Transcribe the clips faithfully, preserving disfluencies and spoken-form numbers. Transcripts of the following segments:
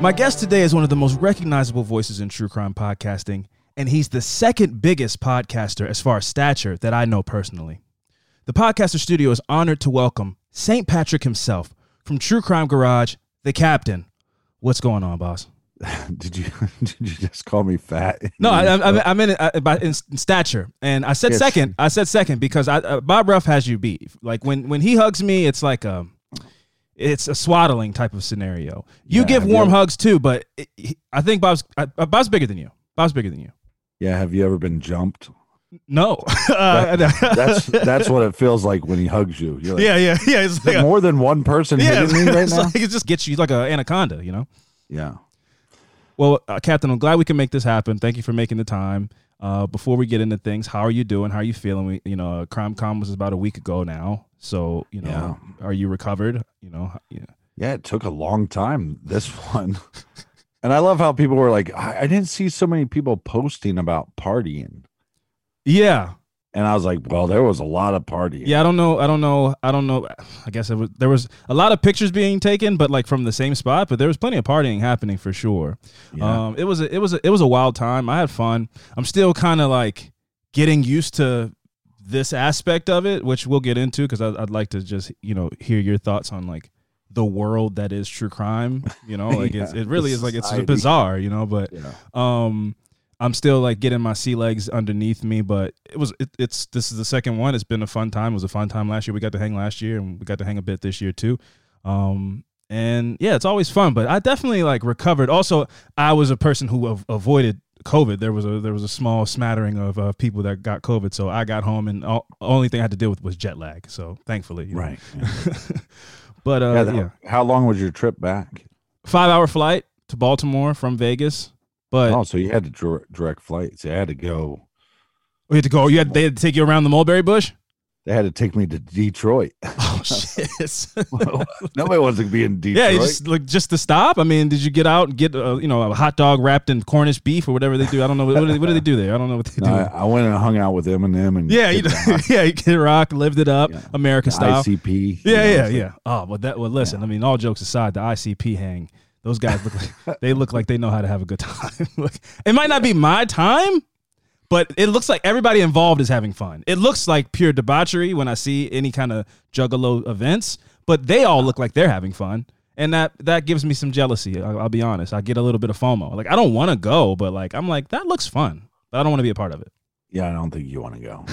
My guest today is one of the most recognizable voices in true crime podcasting, and he's the second biggest podcaster as far as stature that I know personally. The Podcaster Studio is honored to welcome Saint Patrick himself from True Crime Garage, the Captain. What's going on, boss? Did you did you just call me fat? No, I, I, I meant it uh, by in, in stature, and I said yes. second. I said second because I, uh, Bob Ruff has you beat. Like when when he hugs me, it's like a it's a swaddling type of scenario. You yeah, give warm you ever, hugs too, but it, he, I think Bob's uh, Bob's bigger than you. Bob's bigger than you. Yeah, have you ever been jumped? No. that, that's that's what it feels like when he hugs you. You're like, yeah, yeah, yeah. It's like a, more than one person yeah, hitting me right now. Like it just gets you like an anaconda, you know? Yeah. Well, uh, Captain, I'm glad we can make this happen. Thank you for making the time. Uh, before we get into things, how are you doing? How are you feeling? We, you know, Crime Com was about a week ago now, so you know, yeah. Are you recovered? You know, yeah. Yeah, it took a long time. This one, and I love how people were like, I, I didn't see so many people posting about partying. Yeah. And I was like, well, there was a lot of partying. Yeah, I don't know. I don't know. I don't know. I guess it was, there was a lot of pictures being taken, but like from the same spot. But there was plenty of partying happening for sure. Yeah. Um, it was a, it was a, it was a wild time. I had fun. I'm still kind of like getting used to this aspect of it, which we'll get into because I'd, I'd like to just you know hear your thoughts on like the world that is true crime. You know, like yeah, it's, it really is like it's bizarre. You know, but yeah. um. I'm still like getting my sea legs underneath me, but it was it, it's this is the second one. It's been a fun time. It was a fun time last year. We got to hang last year, and we got to hang a bit this year too. Um, and yeah, it's always fun. But I definitely like recovered. Also, I was a person who av- avoided COVID. There was a there was a small smattering of uh, people that got COVID, so I got home, and all, only thing I had to deal with was jet lag. So thankfully, you know. Right. Yeah. but uh, yeah, that, yeah, how long was your trip back? Five hour flight to Baltimore from Vegas. But, oh, so you had to direct flights. You had to go. We had to go. You had they had to take you around the mulberry bush. They had to take me to Detroit. Oh shit! Nobody wants to be in Detroit. Yeah, just like just to stop. I mean, did you get out and get uh, you know a hot dog wrapped in Cornish beef or whatever they do? I don't know. What do they, what do, they do there? I don't know what they no, do. I, I went and hung out with Eminem and yeah, you know, yeah, you Kid Rock, lived it up, yeah. America the style. I C P. Yeah, know, yeah, like, yeah. Oh, well, that well, listen. Yeah. I mean, all jokes aside, the I C P hang. Those guys look like they look like they know how to have a good time. It might not be my time, but it looks like everybody involved is having fun. It looks like pure debauchery when I see any kind of juggalo events, but they all look like they're having fun. And that that gives me some jealousy. I'll, I'll be honest. I get a little bit of FOMO. Like I don't want to go, but like I'm like that looks fun, but I don't want to be a part of it. Yeah, I don't think you want to go.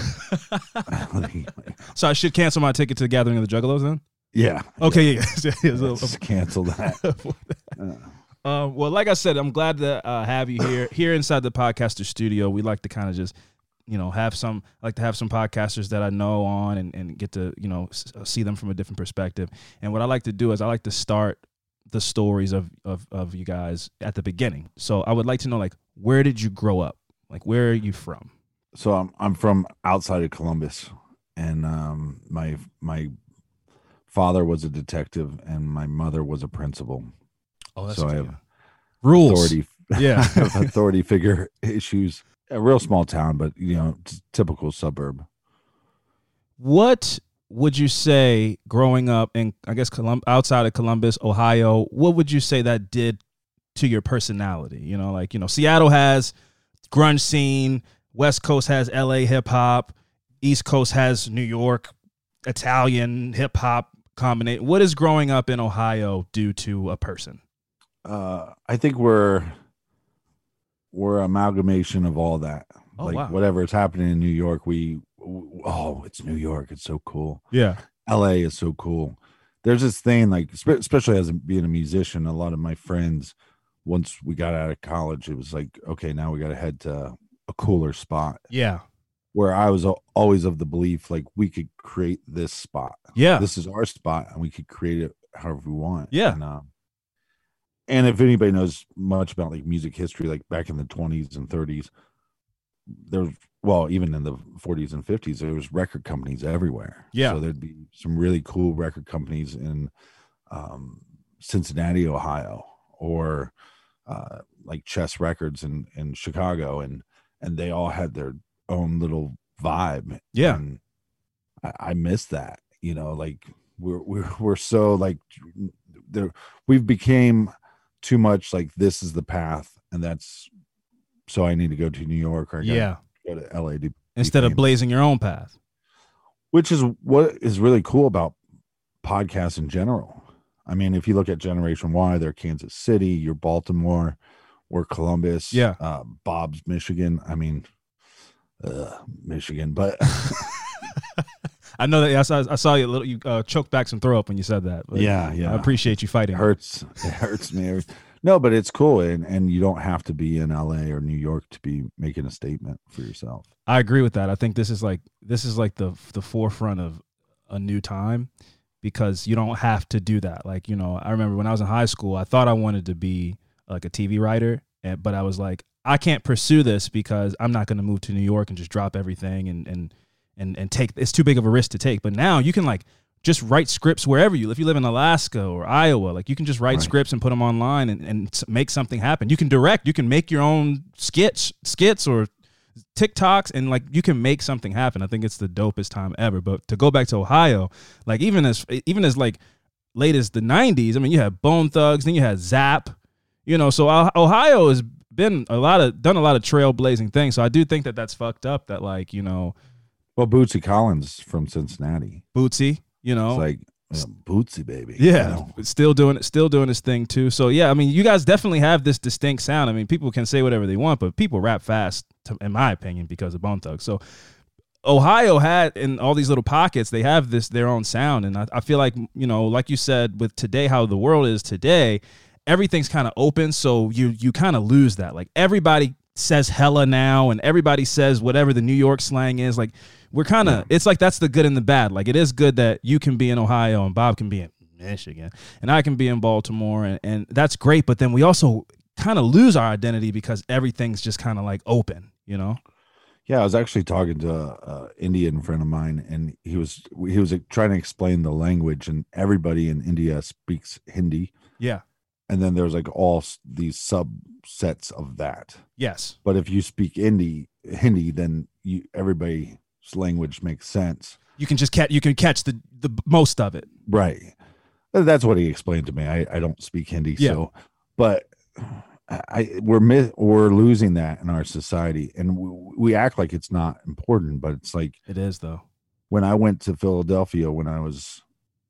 So I should cancel my ticket to the Gathering of the Juggalos then? Yeah. Okay. Yeah. yeah. yeah. Let's cancel that. uh, well, like I said, I'm glad to uh, have you here. Here inside the Podcaster Studio, we like to kind of just, you know, have some I like to have some podcasters that I know on and, and get to, you know, s- see them from a different perspective. And what I like to do is I like to start the stories of, of of you guys at the beginning. So I would like to know, like, where did you grow up? Like, where are you from? So I'm I'm from outside of Columbus, and um, my my. father was a detective and my mother was a principal. Oh, that's so good. I have rules. Authority, yeah, I have authority figure issues. A real small town, but you know, t- typical suburb. What would you say growing up in, I guess, Colum- outside of Columbus, Ohio? What would you say that did to your personality? You know, like you know, Seattle has grunge scene, West Coast has L A hip hop, East Coast has New York Italian hip hop. Combinate. What does growing up in Ohio do to a person? Uh, I think we're we're amalgamation of all that. Oh, like wow. Whatever is happening in New York, we oh, it's New York. It's so cool. Yeah, L A is so cool. There's this thing like, especially as being a musician, a lot of my friends, once we got out of college, it was like, okay, now we got to head to a cooler spot. Yeah. Where I was always of the belief, like we could create this spot. Yeah. This is our spot and we could create it however we want. Yeah. And, um, and if anybody knows much about like music history, like back in the twenties and thirties, there was, well, even in the forties and fifties, there was record companies everywhere. Yeah. So there'd be some really cool record companies in um, Cincinnati, Ohio, or uh, like Chess Records in, in Chicago. And, and they all had their own little vibe. Yeah. And I, I miss that, you know, like we're, we're, we're so like there, we've became too much like this is the path, and that's so I need to go to New York or I yeah, go to L A to instead of blazing your own path. Which is what is really cool about podcasts in general. I mean, if you look at Generation Y, they're Kansas City, you're Baltimore, we're Columbus, yeah, uh, Bob's Michigan. I mean, uh, Michigan, but I know that. I saw, I saw you a little. You uh, choked back some throw up when you said that. Yeah, yeah. I appreciate you fighting. It hurts. It hurts me. No, but it's cool, and and you don't have to be in L A or New York to be making a statement for yourself. I agree with that. I think this is like this is like the the forefront of a new time, because you don't have to do that. Like, you know, I remember when I was in high school, I thought I wanted to be like a T V writer, and, but I was like, I can't pursue this because I'm not going to move to New York and just drop everything and and and and take. It's too big of a risk to take. But now you can like just write scripts wherever you live. If you live in Alaska or Iowa, like you can just write right. scripts and put them online and, and make something happen. You can direct, you can make your own skits, skits or TikToks, and like you can make something happen. I think it's the dopest time ever. But to go back to Ohio, like even as even as like late as the nineties, I mean, you had Bone Thugs, then you had Zap, you know. So Ohio has been a lot of done a lot of trailblazing things. So I do think that that's fucked up. That like you know, well, Bootsy Collins from Cincinnati, Bootsy. You know, it's like uh, Bootsy baby. Yeah, you know? still doing it, still doing his thing too. So yeah, I mean, you guys definitely have this distinct sound. I mean, people can say whatever they want, but people rap fast, to, in my opinion, because of Bone Thugs. So Ohio had in all these little pockets, they have this their own sound, and I, I feel like you know, like you said, with today, how the world is today, everything's kind of open. So you you kind of lose that. Like everybody says hella now, and everybody says whatever the New York slang is. Like we're kind of, yeah. It's like that's the good and the bad. Like it is good that you can be in Ohio and Bob can be in Michigan and I can be in Baltimore, and, and that's great. But then we also kind of lose our identity because everything's just kind of like open, you know? Yeah, I was actually talking to an Indian friend of mine, and he was he was trying to explain the language, and everybody in India speaks Hindi. Yeah. And then there's like all these subsets of that. Yes. But if you speak Hindi, Hindi, then you everybody's language makes sense. You can just catch you can catch the, the most of it. Right. That's what he explained to me. I, I don't speak Hindi, yeah. so but I we're we're losing that in our society, and we, we act like it's not important, but it's like it is though. When I went to Philadelphia when I was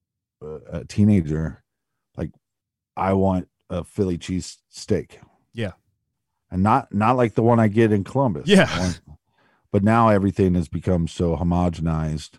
a teenager, like I want a Philly cheese steak. Yeah. And not not like the one I get in Columbus. Yeah. One, but now everything has become so homogenized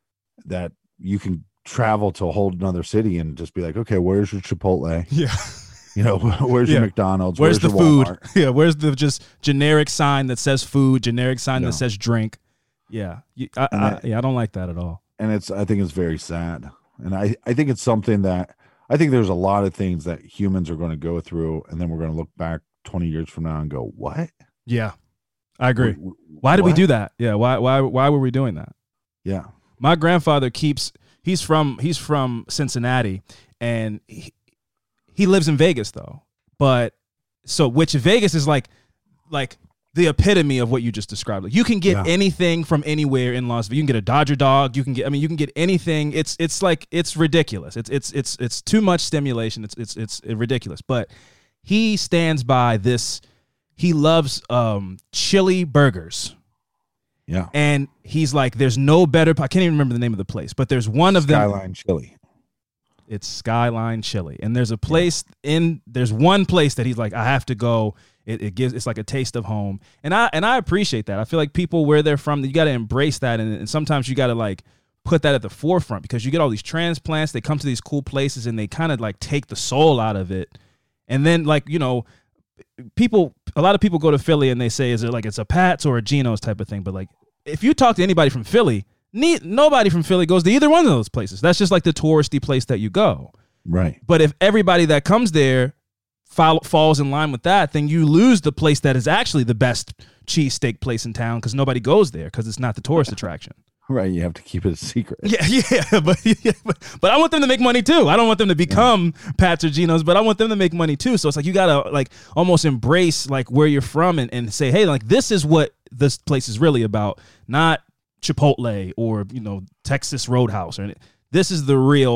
that you can travel to a whole another city and just be like, okay, where's your Chipotle? Yeah. You know, where's yeah. your McDonald's? Where's, where's the your food? Yeah. Where's the just generic sign that says food, generic sign no. that says drink. Yeah. I, I, I, yeah. I don't like that at all. And it's, I think it's very sad. And I, I think it's something that, I think there's a lot of things that humans are going to go through, and then we're going to look back twenty years from now and go, what? Yeah, I agree. Why did what? we do that? Yeah. Why, why, why were we doing that? Yeah. My grandfather keeps, he's from, he's from Cincinnati, and he, he lives in Vegas though. But so, which Vegas is like, like the epitome of what you just described. Like you can get yeah. anything from anywhere in Las Vegas. You can get a Dodger dog. You can get, I mean, you can get anything. It's, it's like, it's ridiculous. It's, it's, it's, it's too much stimulation. It's, it's, it's ridiculous. But he stands by this. He loves um, chili burgers. Yeah. And he's like, there's no better. I can't even remember the name of the place, but there's one of them. Skyline Chili. It's Skyline Chili. And there's a place yeah. in, there's one place that he's like, I have to go. It, it gives, it's like a taste of home. And I, and I appreciate that. I feel like people where they're from, you got to embrace that. And, and sometimes you got to like put that at the forefront, because you get all these transplants. They come to these cool places and they kind of like take the soul out of it. And then like, you know, people, a lot of people go to Philly and they say, is it like it's a Pat's or a Geno's type of thing? But like, if you talk to anybody from Philly, ne- nobody from Philly goes to either one of those places. That's just like the touristy place that you go. Right. But if everybody that comes there fall, falls in line with that, then you lose the place that is actually the best cheesesteak place in town, because nobody goes there because it's not the tourist attraction. Right, you have to keep it a secret. Yeah, yeah, but, yeah, but but I want them to make money too. I don't want them to become yeah. Pat's or Geno's, but I want them to make money too. So it's like you gotta like almost embrace like where you're from and, and say, hey, like this is what this place is really about, not Chipotle or you know Texas Roadhouse, or this is the real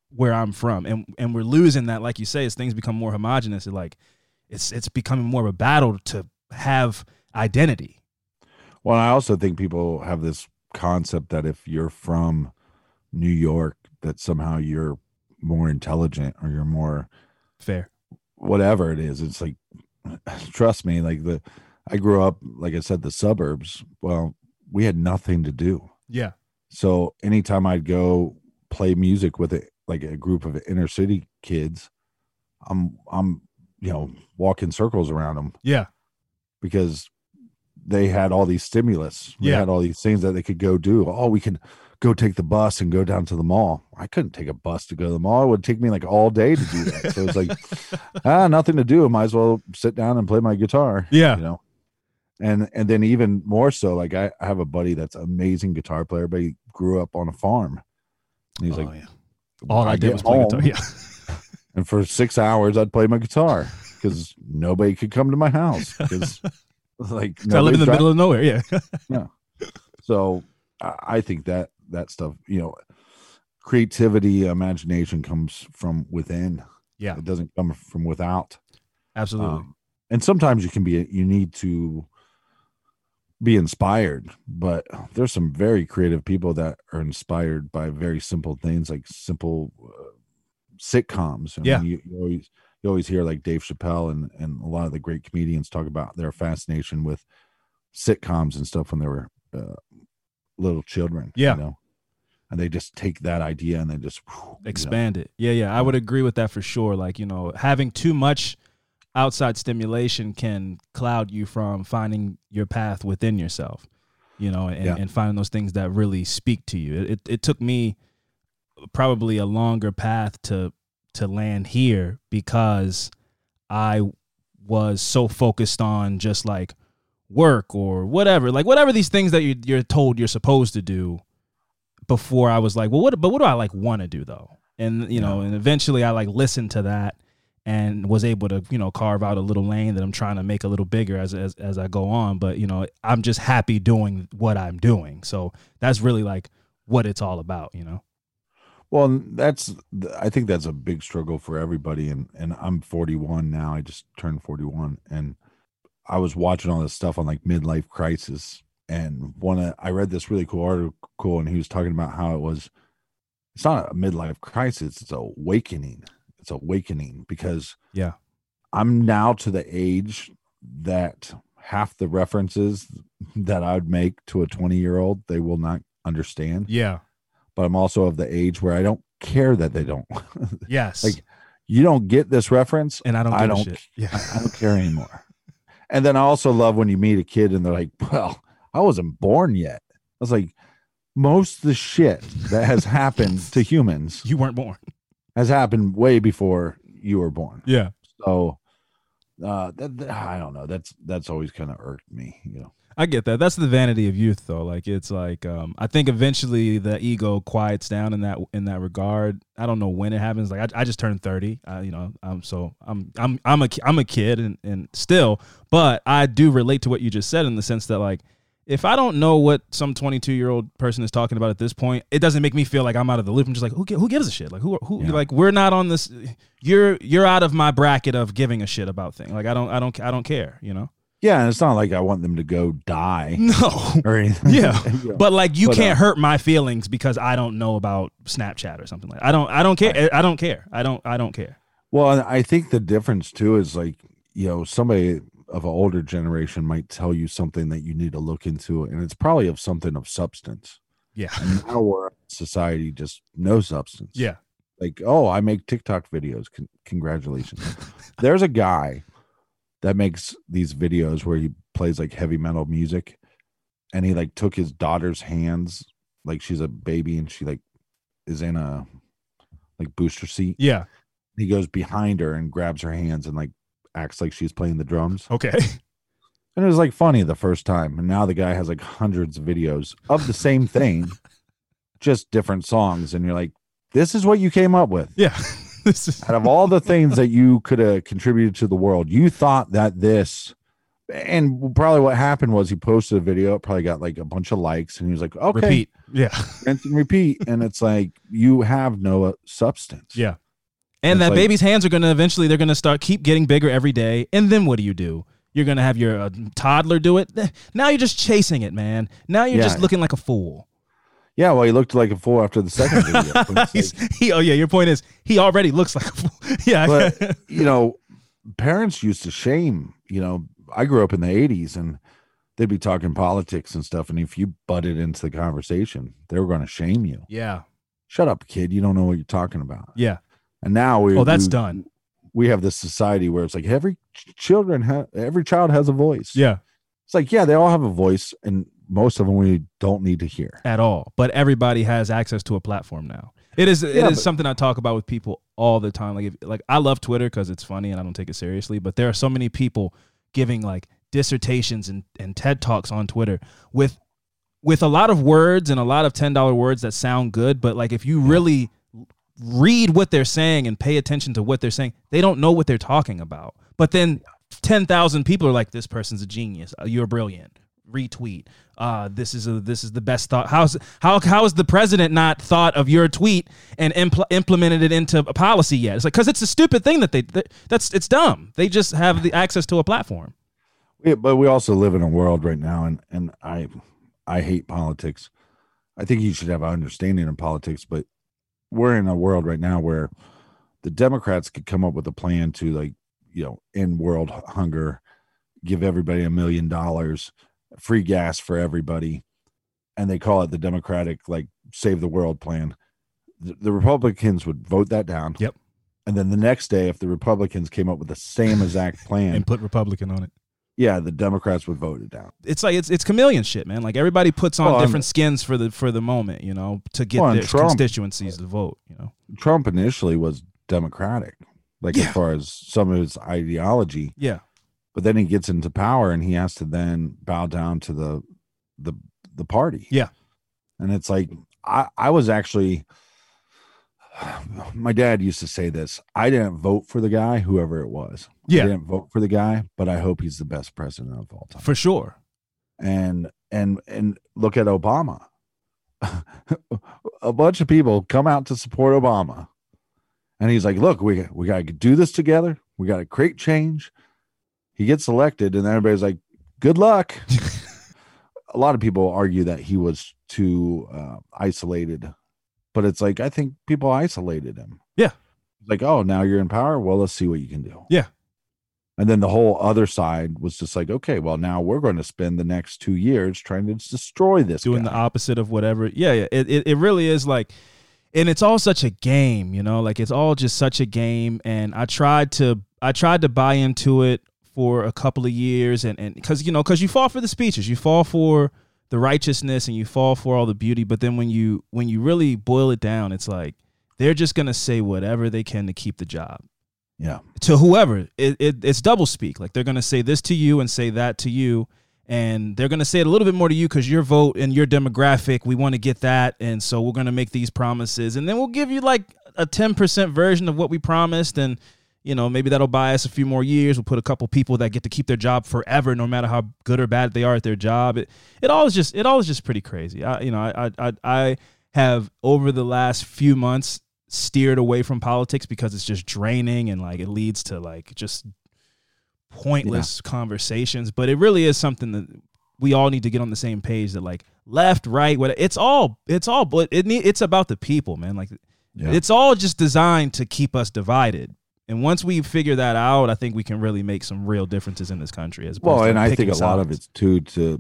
where I'm from, and and we're losing that, like you say, as things become more homogenous. It like it's it's becoming more of a battle to have identity. Well, I also think people have this concept that if you're from New York, that somehow you're more intelligent or you're more fair, whatever it is. It's like, trust me, like the, I grew up, like I said, the suburbs. Well, we had nothing to do. Yeah. So anytime I'd go play music with it, like a group of inner city kids, I'm, I'm, you know, walking circles around them. Yeah. Because they had all these stimulus. They yeah. had all these things that they could go do. Oh, we can go take the bus and go down to the mall. I couldn't take a bus to go to the mall. It would take me like all day to do that. So it's like, ah, nothing to do. I might as well sit down and play my guitar. Yeah. You know? And and then even more so, like I, I have a buddy that's an amazing guitar player, but he grew up on a farm. And he's oh, like, yeah. all I, I did was play guitar. Yeah. And for six hours, I'd play my guitar because nobody could come to my house because like I live in the middle of nowhere. Yeah. Yeah. So I think that that stuff, you know, creativity, imagination comes from within. Yeah. It doesn't come from without. Absolutely. Um, and sometimes you can be, you need to be inspired, but there's some very creative people that are inspired by very simple things, like simple uh, sitcoms. I yeah. mean, you, you always, you always hear like Dave Chappelle and, and a lot of the great comedians talk about their fascination with sitcoms and stuff when they were uh, little children. Yeah. You know? And they just take that idea and they just whew, expand you know? it. Yeah. Yeah. I would agree with that for sure. Like, you know, having too much outside stimulation can cloud you from finding your path within yourself, you know, and, yeah. and finding those things that really speak to you. It, it took me probably a longer path to, to land here because I was so focused on just like work or whatever, like whatever these things that you, you're told you're supposed to do before I was like, well, what, but what do I like want to do though? And, you know, and eventually I like listened to that and was able to, you know, carve out a little lane that I'm trying to make a little bigger as, as, as I go on. But, you know, I'm just happy doing what I'm doing. So that's really like what it's all about, you know? Well, that's, I think that's a big struggle for everybody. And, and I'm forty-one now. I just turned forty-one and I was watching all this stuff on like midlife crisis. And one, of, I read this really cool article and he was talking about how it was, it's not a midlife crisis. It's a awakening. It's awakening because yeah, I'm now to the age that half the references that I would make to a twenty year old, they will not understand. Yeah. But I'm also of the age where I don't care that they don't. Yes. Like you don't get this reference. And I don't, I don't, shit. Yeah. I, I don't care anymore. And then I also love when you meet a kid and they're like, well, I wasn't born yet. I was like, most of the shit that has happened to humans, you weren't born, has happened way before you were born. Yeah. So uh, that, that, I don't know. That's, that's always kind of irked me, you know? I get that. That's the vanity of youth though. Like it's like, um, I think eventually the ego quiets down in that, in that regard. I don't know when it happens. Like I, I just turned thirty, uh, you know, um, so I'm, I'm, I'm a, I'm a kid and, and still, but I do relate to what you just said in the sense that like, if I don't know what some twenty-two year old person is talking about at this point, it doesn't make me feel like I'm out of the loop. I'm just like, who who gives a shit? Like who who yeah. like we're not on this. You're you're out of my bracket of giving a shit about things. Like I don't I don't I don't care. You know. Yeah, and it's not like I want them to go die. No. Or anything. Yeah, you know? But like you but, can't uh, hurt my feelings because I don't know about Snapchat or something like that. I don't I don't care. I, I don't care. I don't I don't care. Well, I think the difference too is like, you know, somebody of an older generation might tell you something that you need to look into, and it's probably of something of substance. Yeah. And now we're society just no substance. Yeah. Like, oh, I make TikTok videos. Con- congratulations. There's a guy that makes these videos where he plays like heavy metal music, and he like took his daughter's hands, like she's a baby and she like is in a like booster seat. Yeah. He goes behind her and grabs her hands and like acts like she's playing the drums. Okay. And it was like funny the first time. And now the guy has like hundreds of videos of the same thing, just different songs. And you're like, this is what you came up with. Yeah. This is out of all the things that you could have contributed to the world, you thought that this And probably what happened was he posted a video. It probably got like a bunch of likes, and he was like, "Okay, repeat, yeah, rinse and repeat." And it's like you have no uh, substance. Yeah, and it's that like, baby's hands are gonna eventually they're gonna start keep getting bigger every day. And then what do you do? You're gonna have your uh, toddler do it. Now you're just chasing it, man. Now you're Yeah. just looking like a fool. Yeah, well, he looked like a fool after the second video. But it's He's- like- he, oh yeah, your point is he already looks like a fool. Yeah, but you know, parents used to shame. You know, I grew up in the eighties, and they'd be talking politics and stuff, and if you butted into the conversation, they were going to shame you. yeah, Shut up, kid! You don't know what you're talking about. yeah. And now we Oh, that's we, done. We have this society where it's like every ch- children ha- every child has a voice. Yeah, It's like, yeah, they all have a voice, and most of them we don't need to hear. at all. But everybody has access to a platform now. It is it Yeah, is but- something I talk about with people all the time. Like if, like I love Twitter because it's funny and I don't take it seriously. But there are so many people giving like dissertations and, and TED Talks on Twitter with with a lot of words and a lot of ten dollar words that sound good. But like if you really read what they're saying and pay attention to what they're saying, they don't know what they're talking about. But then ten thousand people are like, this person's a genius. Uh, You're brilliant. Retweet. Uh, this is a, this is the best thought. How's how how is the president not thought of your tweet and impl- implemented it into a policy yet? It's like because it's a stupid thing that they that, that's it's dumb. They just have the access to a platform. Yeah, but we also live in a world right now, and and I I hate politics. I think you should have an understanding of politics, but we're in a world right now where the Democrats could come up with a plan to, like, you know, end world hunger, give everybody a million dollars, free gas for everybody, and they call it the Democratic, like, save the world plan. The, the Republicans would vote that down. Yep. And then the next day, if the Republicans came up with the same exact plan, And put Republican on it. yeah, the Democrats would vote it down. It's like it's it's chameleon shit, man. Like everybody puts on Well, I'm- different skins for the for the moment, you know, to get Well, and their Trump- constituencies to vote. You know. Trump initially was Democratic, like Yeah. as far as some of his ideology, Yeah. but then he gets into power and he has to then bow down to the the the party. Yeah. And it's like I I was actually my dad used to say this. I didn't vote for the guy, whoever it was. Yeah. I didn't vote for the guy, but I hope he's the best president of all time. For sure. and and and look at Obama. A bunch of people come out to support Obama, and he's like, look, we we got to do this together, we got to create change. He gets elected, and everybody's like, good luck. A lot of people argue that he was too uh, isolated, but it's like, I think people isolated him. Yeah. Like, oh, now you're in power, well, let's see what you can do. Yeah. And then the whole other side was just like, okay, well, now we're going to spend the next two years trying to destroy this Doing guy. the opposite of whatever. Yeah, yeah. It, it it really is like, and it's all such a game, you know, like it's all just such a game. And I tried to I tried to buy into it for a couple of years, and and because you know because you fall for the speeches, you fall for the righteousness, and you fall for all the beauty. But then when you when you really boil it down, it's like they're just gonna say whatever they can to keep the job. Yeah. To whoever. It, it it's double speak. Like they're gonna say this to you and say that to you, and they're gonna say it a little bit more to you because your vote and your demographic, we want to get that, and so we're gonna make these promises, and then we'll give you like a ten percent version of what we promised, and you know maybe that'll buy us a few more years. We'll put a couple people that get to keep their job forever, no matter how good or bad they are at their job. It it all is just it all is just pretty crazy. I you know I I I have over the last few months steered away from politics because it's just draining and like it leads to like just pointless yeah. conversations. But it really is something that we all need to get on the same page, that like left, right, what it's all it's all but it need, it's about the people, man. Like yeah. it's all just designed to keep us divided. And once we figure that out, I think we can really make some real differences in this country. As well, to and I think a sides. lot of it's too to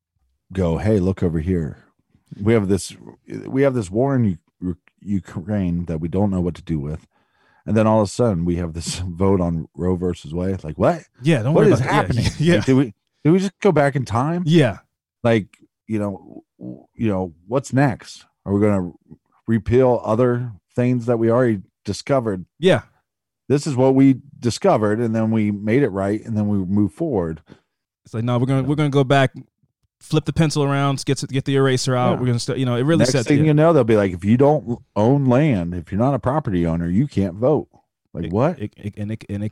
go, hey, look over here. We have this we have this war in Ukraine that we don't know what to do with, and then all of a sudden we have this vote on Roe versus Wade. Like, what? Yeah, don't what worry is about happening? Yeah, yeah. Like, did we did we just go back in time? Yeah, like you know, you know, what's next? Are we going to repeal other things that we already discovered? Yeah, this is what we discovered, and then we made it right, and then we move forward. It's like, no, we're gonna we're gonna go back. Flip the pencil around, get to, get the eraser out. Yeah. We're gonna start. You know, it really Next sets. thing you you know, they'll be like, if you don't own land, if you're not a property owner, you can't vote. Like it, what? It, it, and it and it could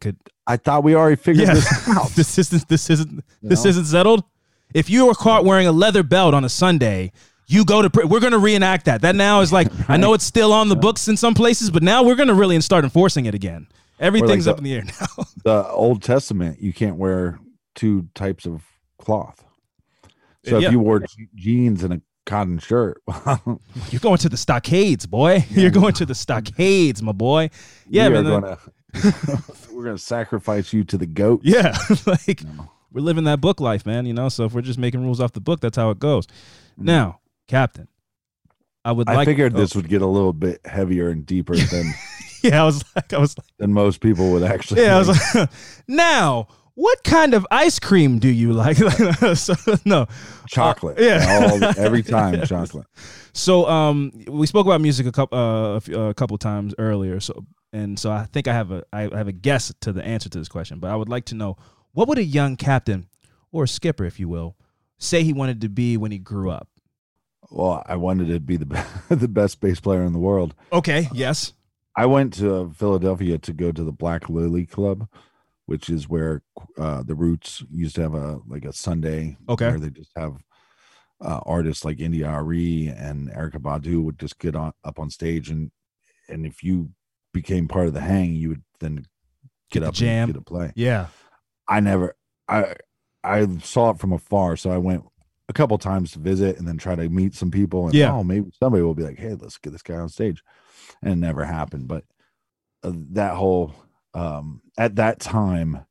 I thought we already figured Yeah. this out. this isn't this isn't You this know? isn't settled. If you were caught wearing a leather belt on a Sunday, you go to pr- we're going to reenact that. That now is like I know it's still on the books in some places, but now we're going to really start enforcing it again. Everything's the- up in the air now. The Old Testament, you can't wear two types of cloth. So Yeah. if you wore je- jeans and a cotton shirt, You're going to the stockades, boy. You're going to the stockades, my boy. Yeah, we are man. gonna we're gonna sacrifice you to the goat. Yeah, like No. we're living that book life, man. You know, so if we're just making rules off the book, that's how it goes. Now, Captain, I would I like. figured oh, this would get a little bit heavier and deeper than Yeah, I was like, I was like, than most people would actually. yeah, I was think. like. Now, what kind of ice cream do you like? so, no, chocolate. Uh, yeah. All, every time chocolate. So, um, we spoke about music a couple, uh, a, few, a couple times earlier. So, and so I think I have a, I have a guess to the answer to this question. But I would like to know, what would a young captain, or a skipper, if you will, say he wanted to be when he grew up? Well, I wanted to be the be- the best bass player in the world. Okay. Yes. I went to Philadelphia to go to the Black Lily Club, which is where uh, the Roots used to have a like a Sunday Okay. where they just have uh, artists like India Arie and Erykah Badu would just get on up on stage, and and if you became part of the hang, you would then get, Get the up jam. and get a play. Yeah. I never, I I saw it from afar, so I went a couple times to visit and then try to meet some people, and Yeah. oh, maybe somebody will be like, hey, let's get this guy on stage, and it never happened. But uh, that whole um at that time,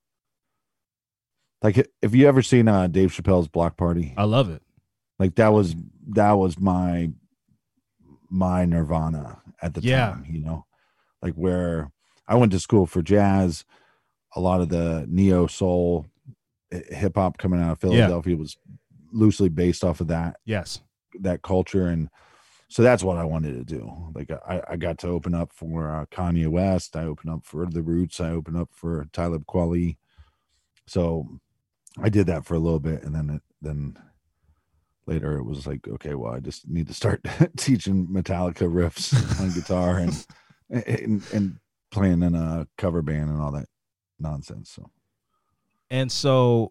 like if you ever seen uh Dave Chappelle's Block Party, I love it. like that was that was my my nirvana at the Yeah. time, you know, like where I went to school for jazz. A lot of the neo soul hip hop coming out of Philadelphia was loosely based off of that Yes. that culture, and so that's what I wanted to do. Like I, I got to open up for uh, Kanye West. I opened up for the Roots. I opened up for Talib Kweli. So I did that for a little bit, and then it, then later it was like, okay, well, I just need to start teaching Metallica riffs on guitar and, and and playing in a cover band and all that nonsense. So And so,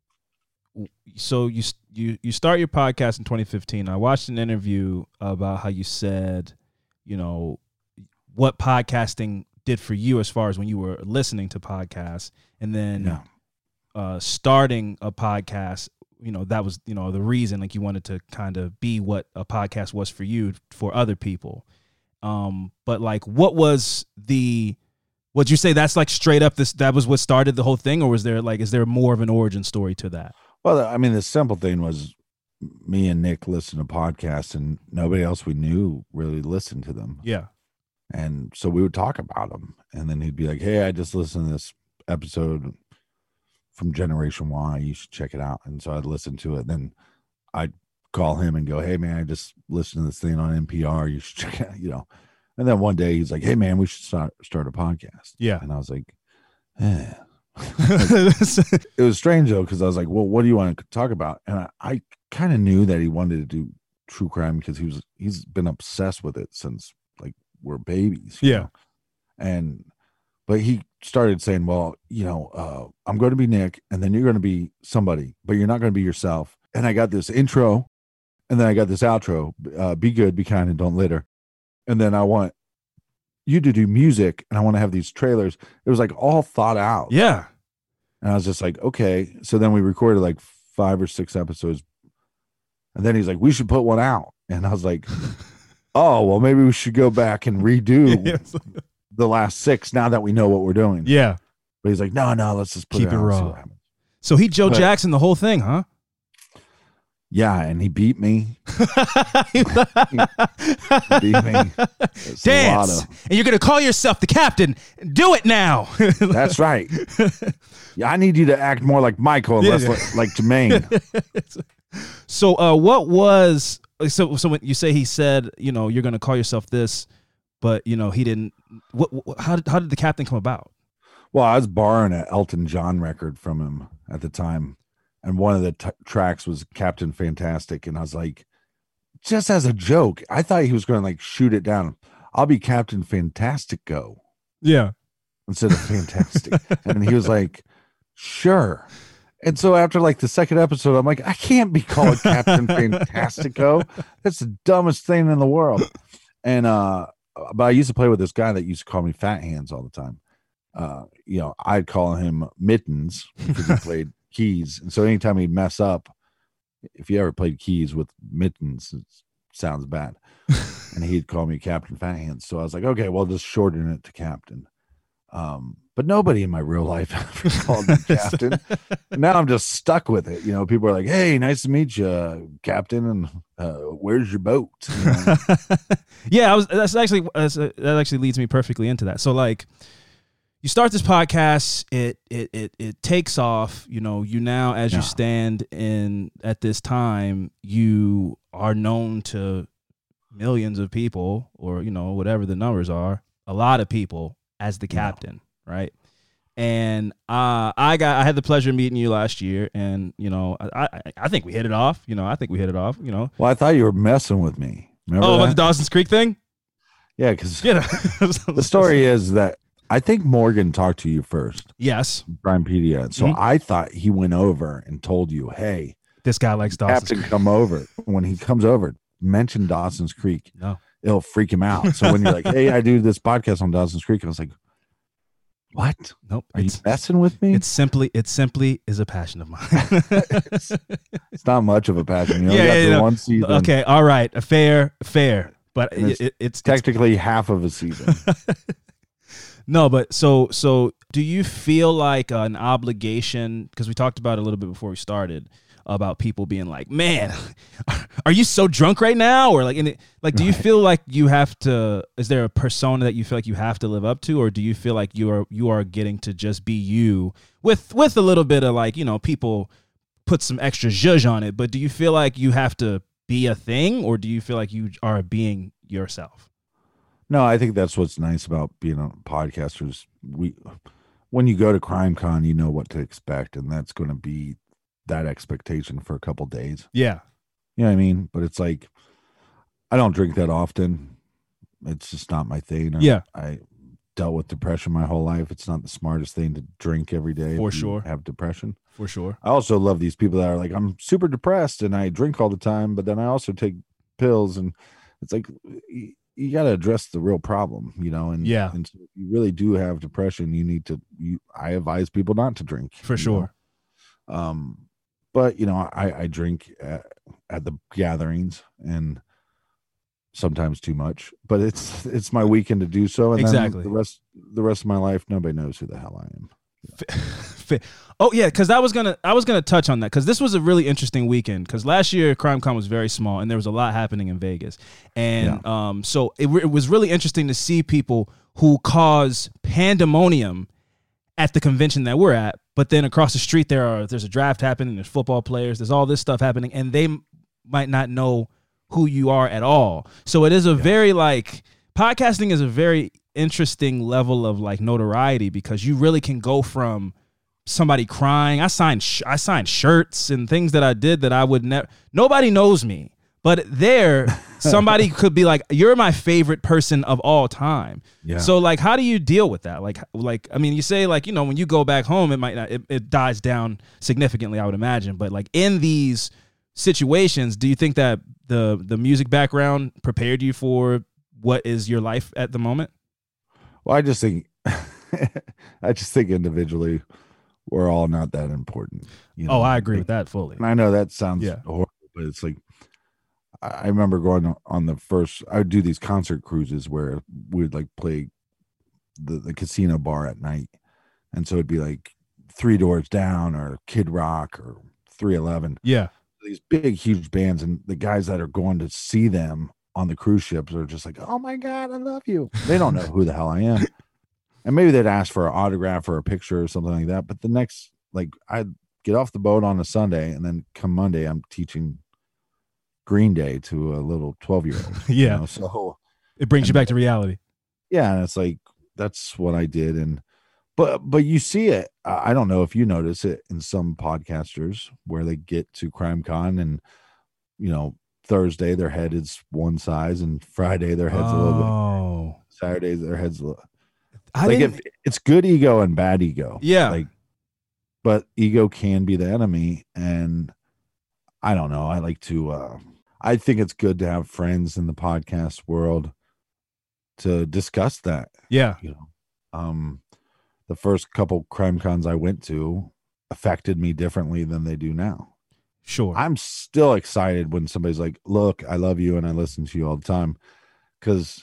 so you you you start your podcast in twenty fifteen. I watched an interview about how you said, you know, what podcasting did for you as far as when you were listening to podcasts, and then yeah, uh, starting a podcast. You know, that was, you know, the reason, like, you wanted to kind of be what a podcast was for you for other people. Um, but like, what was the would you say that's like straight up this that was what started the whole thing, or was there like is there more of an origin story to that? well, I mean, the simple thing was me and Nick listened to podcasts, and nobody else we knew really listened to them. Yeah. And so we would talk about them, and then he'd be like, hey, I just listened to this episode from Generation Y, you should check it out. And so I'd listen to it. Then I'd call him and go, hey man, I just listened to this thing on N P R, you should check it out, you know. And then one day he's like, hey man, we should start start a podcast. Yeah. And I was like, eh. It was strange though, because I was like, well, what do you want to talk about? And I, I kind of knew that he wanted to do true crime because he was he's been obsessed with it since like we're babies. you Yeah. know? And but he started saying, well, you know, uh, I'm going to be Nick, and then you're going to be somebody, but you're not going to be yourself. And I got this intro, and then I got this outro, uh, be good, be kind, and don't litter. And then I want you to do music, and I want to have these trailers. It was like all thought out. Yeah. And I was just like, okay. So then we recorded like five or six episodes. And then he's like, we should put one out. And I was like, oh, well, maybe we should go back and redo the last six now that we know what we're doing. Yeah. But he's like, no, no, let's just put Keep it, it out and see raw. what happens. So he Joe But- Jackson the whole thing, huh? Yeah, and he beat me. He beat me. It's a Dance. lot of- And you're going to call yourself the captain. Do it now. That's right. Yeah, I need you to act more like Michael and Yeah, less yeah. like, like Jermaine. So uh, what was so so when you say he said, you know, you're going to call yourself this, but you know, he didn't what, what how did how did the captain come about? Well, I was borrowing an Elton John record from him at the time, and one of the t- tracks was Captain Fantastic, and I was like, just as a joke, I thought he was going to like shoot it down. I'll be Captain Fantastic. Go. Yeah. instead of fantastic. And he was like, sure. And so after like the second episode, I'm like, I can't be called Captain Fantastico. That's the dumbest thing in the world. And uh, but I used to play with this guy that used to call me Fat Hands all the time. Uh, you know, I'd call him Mittens because he played keys. And so anytime he'd mess up, if you ever played keys with Mittens, it sounds bad. And he'd call me Captain Fat Hands. So I was like, okay, well, just shorten it to Captain. Um, but nobody in my real life ever called me Captain. Now I'm just stuck with it. You know, people are like, hey, nice to meet you, Captain. And uh, where's your boat? You know? Yeah, I was, that's actually, that's, uh, that actually leads me perfectly into that. So like, you start this podcast, it it it it takes off. You know, you now as yeah. you stand in at this time, you are known to millions of people, or you know whatever the numbers are, a lot of people as the captain, yeah. right? And uh, I got I had the pleasure of meeting you last year, and you know I, I I think we hit it off. You know, I think we hit it off. You know. Well, I thought you were messing with me. Remember oh, that? about the Dawson's Creek thing? Yeah, because you know. The story is that I think Morgan talked to you first. Yes. Primepedia. So mm-hmm. I thought he went over and told you, hey, this guy likes Dawson's Captain, Creek. Come over. When he comes over, mention Dawson's Creek. No. It'll freak him out. So when you're like, hey, I do this podcast on Dawson's Creek, I was like, what? Nope. Are you messing with me? It's simply, it simply is a passion of mine. it's, it's not much of a passion. You know, yeah, you yeah, yeah. one season. Okay. All right. Fair, fair. But it's, it, it's technically it's, half of a season. No, but so so do you feel like an obligation, because we talked about it a little bit before we started, about people being like, man, are you so drunk right now? Or like, in it, like, do you right. feel like you have to, is there a persona that you feel like you have to live up to? Or do you feel like you are, you are getting to just be you with, with a little bit of like, you know, people put some extra zhuzh on it, but do you feel like you have to be a thing, or do you feel like you are being yourself? No, I think that's what's nice about being a podcaster is we, when you go to CrimeCon, you know what to expect, and that's going to be that expectation for a couple days. Yeah. You know what I mean? But it's like, I don't drink that often. It's just not my thing. I, yeah. I dealt with depression my whole life. It's not the smartest thing to drink every day. For if you sure. have depression. For sure. I also love these people that are like, I'm super depressed and I drink all the time, but then I also take pills, and it's like, you got to address the real problem, you know? And yeah, and so if you really do have depression, you need to, you, I advise people not to drink. For sure. Know? Um, but you know, I, I drink at, at the gatherings, and sometimes too much, but it's, it's my weekend to do so. And exactly. then the rest, the rest of my life, nobody knows who the hell I am. Oh yeah, because I was gonna I was gonna touch on that, because this was a really interesting weekend, because last year CrimeCon was very small and there was a lot happening in Vegas, and yeah. um so it, it was really interesting to see people who cause pandemonium at the convention that we're at, but then across the street there are there's a draft happening, there's football players, there's all this stuff happening, and they m- might not know who you are at all. So it is a yeah. very like podcasting is a very interesting level of like notoriety, because you really can go from somebody crying. I signed sh- I signed shirts and things that I did that I would never, nobody knows me, but there somebody could be like, you're my favorite person of all time. Yeah. So like, how do you deal with that? Like, like, I mean, you say like, you know, when you go back home, it might not, it, it dies down significantly, I would imagine. But like in these situations, do you think that the, the music background prepared you for what is your life at the moment? Well, I just think, I just think individually, we're all not that important. You know? Oh, I agree with that fully. And I know that sounds yeah. horrible, but it's like, I remember going on the first, I would do these concert cruises where we'd like play the, the casino bar at night. And so it'd be like Three Doors Down or Kid Rock or three eleven. Yeah. These big, huge bands. And the guys that are going to see them on the cruise ships are just like, oh my God, I love you. They don't know who the hell I am. And maybe they'd ask for an autograph or a picture or something like that. But the next, like, I'd get off the boat on a Sunday, and then come Monday, I'm teaching Green Day to a little twelve year old. Yeah. You know? So it brings you back to reality. Yeah. And it's like, that's what I did. And, but, but you see it. I don't know if you notice it in some podcasters where they get to CrimeCon and, you know, Thursday their head is one size, and Friday their head's oh. a little bit, Saturday their head's a little. I like didn't. if it's good ego and bad ego. Yeah. Like, but ego can be the enemy. And I don't know. I like to, uh, I think it's good to have friends in the podcast world to discuss that. Yeah. You know, um, the first couple crime cons I went to affected me differently than they do now. Sure. I'm still excited when somebody's like, look, I love you and I listen to you all the time. Because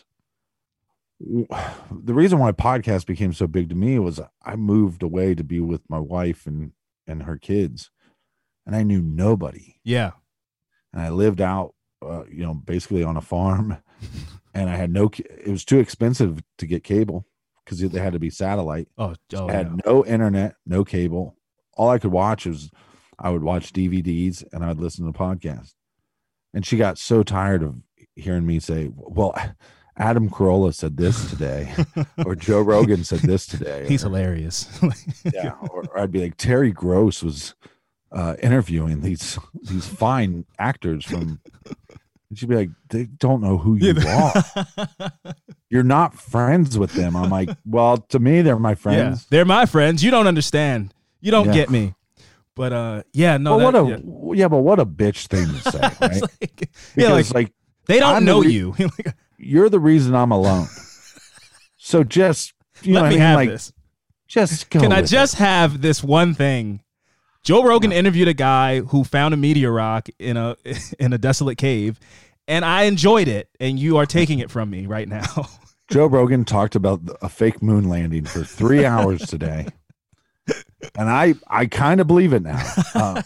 the reason why podcast became so big to me was I moved away to be with my wife and, and her kids, and I knew nobody. Yeah. And I lived out, uh, you know, basically on a farm, and I had no, it was too expensive to get cable because they had to be satellite. Oh, oh I had yeah. no internet, no cable. All I could watch was I would watch D V Ds and I'd listen to podcasts. And she got so tired of hearing me say, well, Adam Carolla said this today, or Joe Rogan said this today. He's or, hilarious. yeah. Or, or I'd be like, Terry Gross was uh, interviewing these these fine actors from, and she'd be like, they don't know who you are. You're not friends with them. I'm like, well, to me, they're my friends. Yeah, they're my friends. You don't understand. You don't Yeah. get me. But uh, yeah, no. Well, that, what a yeah. yeah, but what a bitch thing to say, right? like, yeah, like, Because, like they don't I'm know the re- you. Like, you're the reason I'm alone. So just you know let what me I mean? have Like, this. just go. Can I with just it. have this one thing? Joe Rogan interviewed a guy who found a meteor rock in a in a desolate cave, and I enjoyed it. And you are taking it from me right now. Joe Rogan talked about a fake moon landing for three hours today, and I I kind of believe it now. Uh,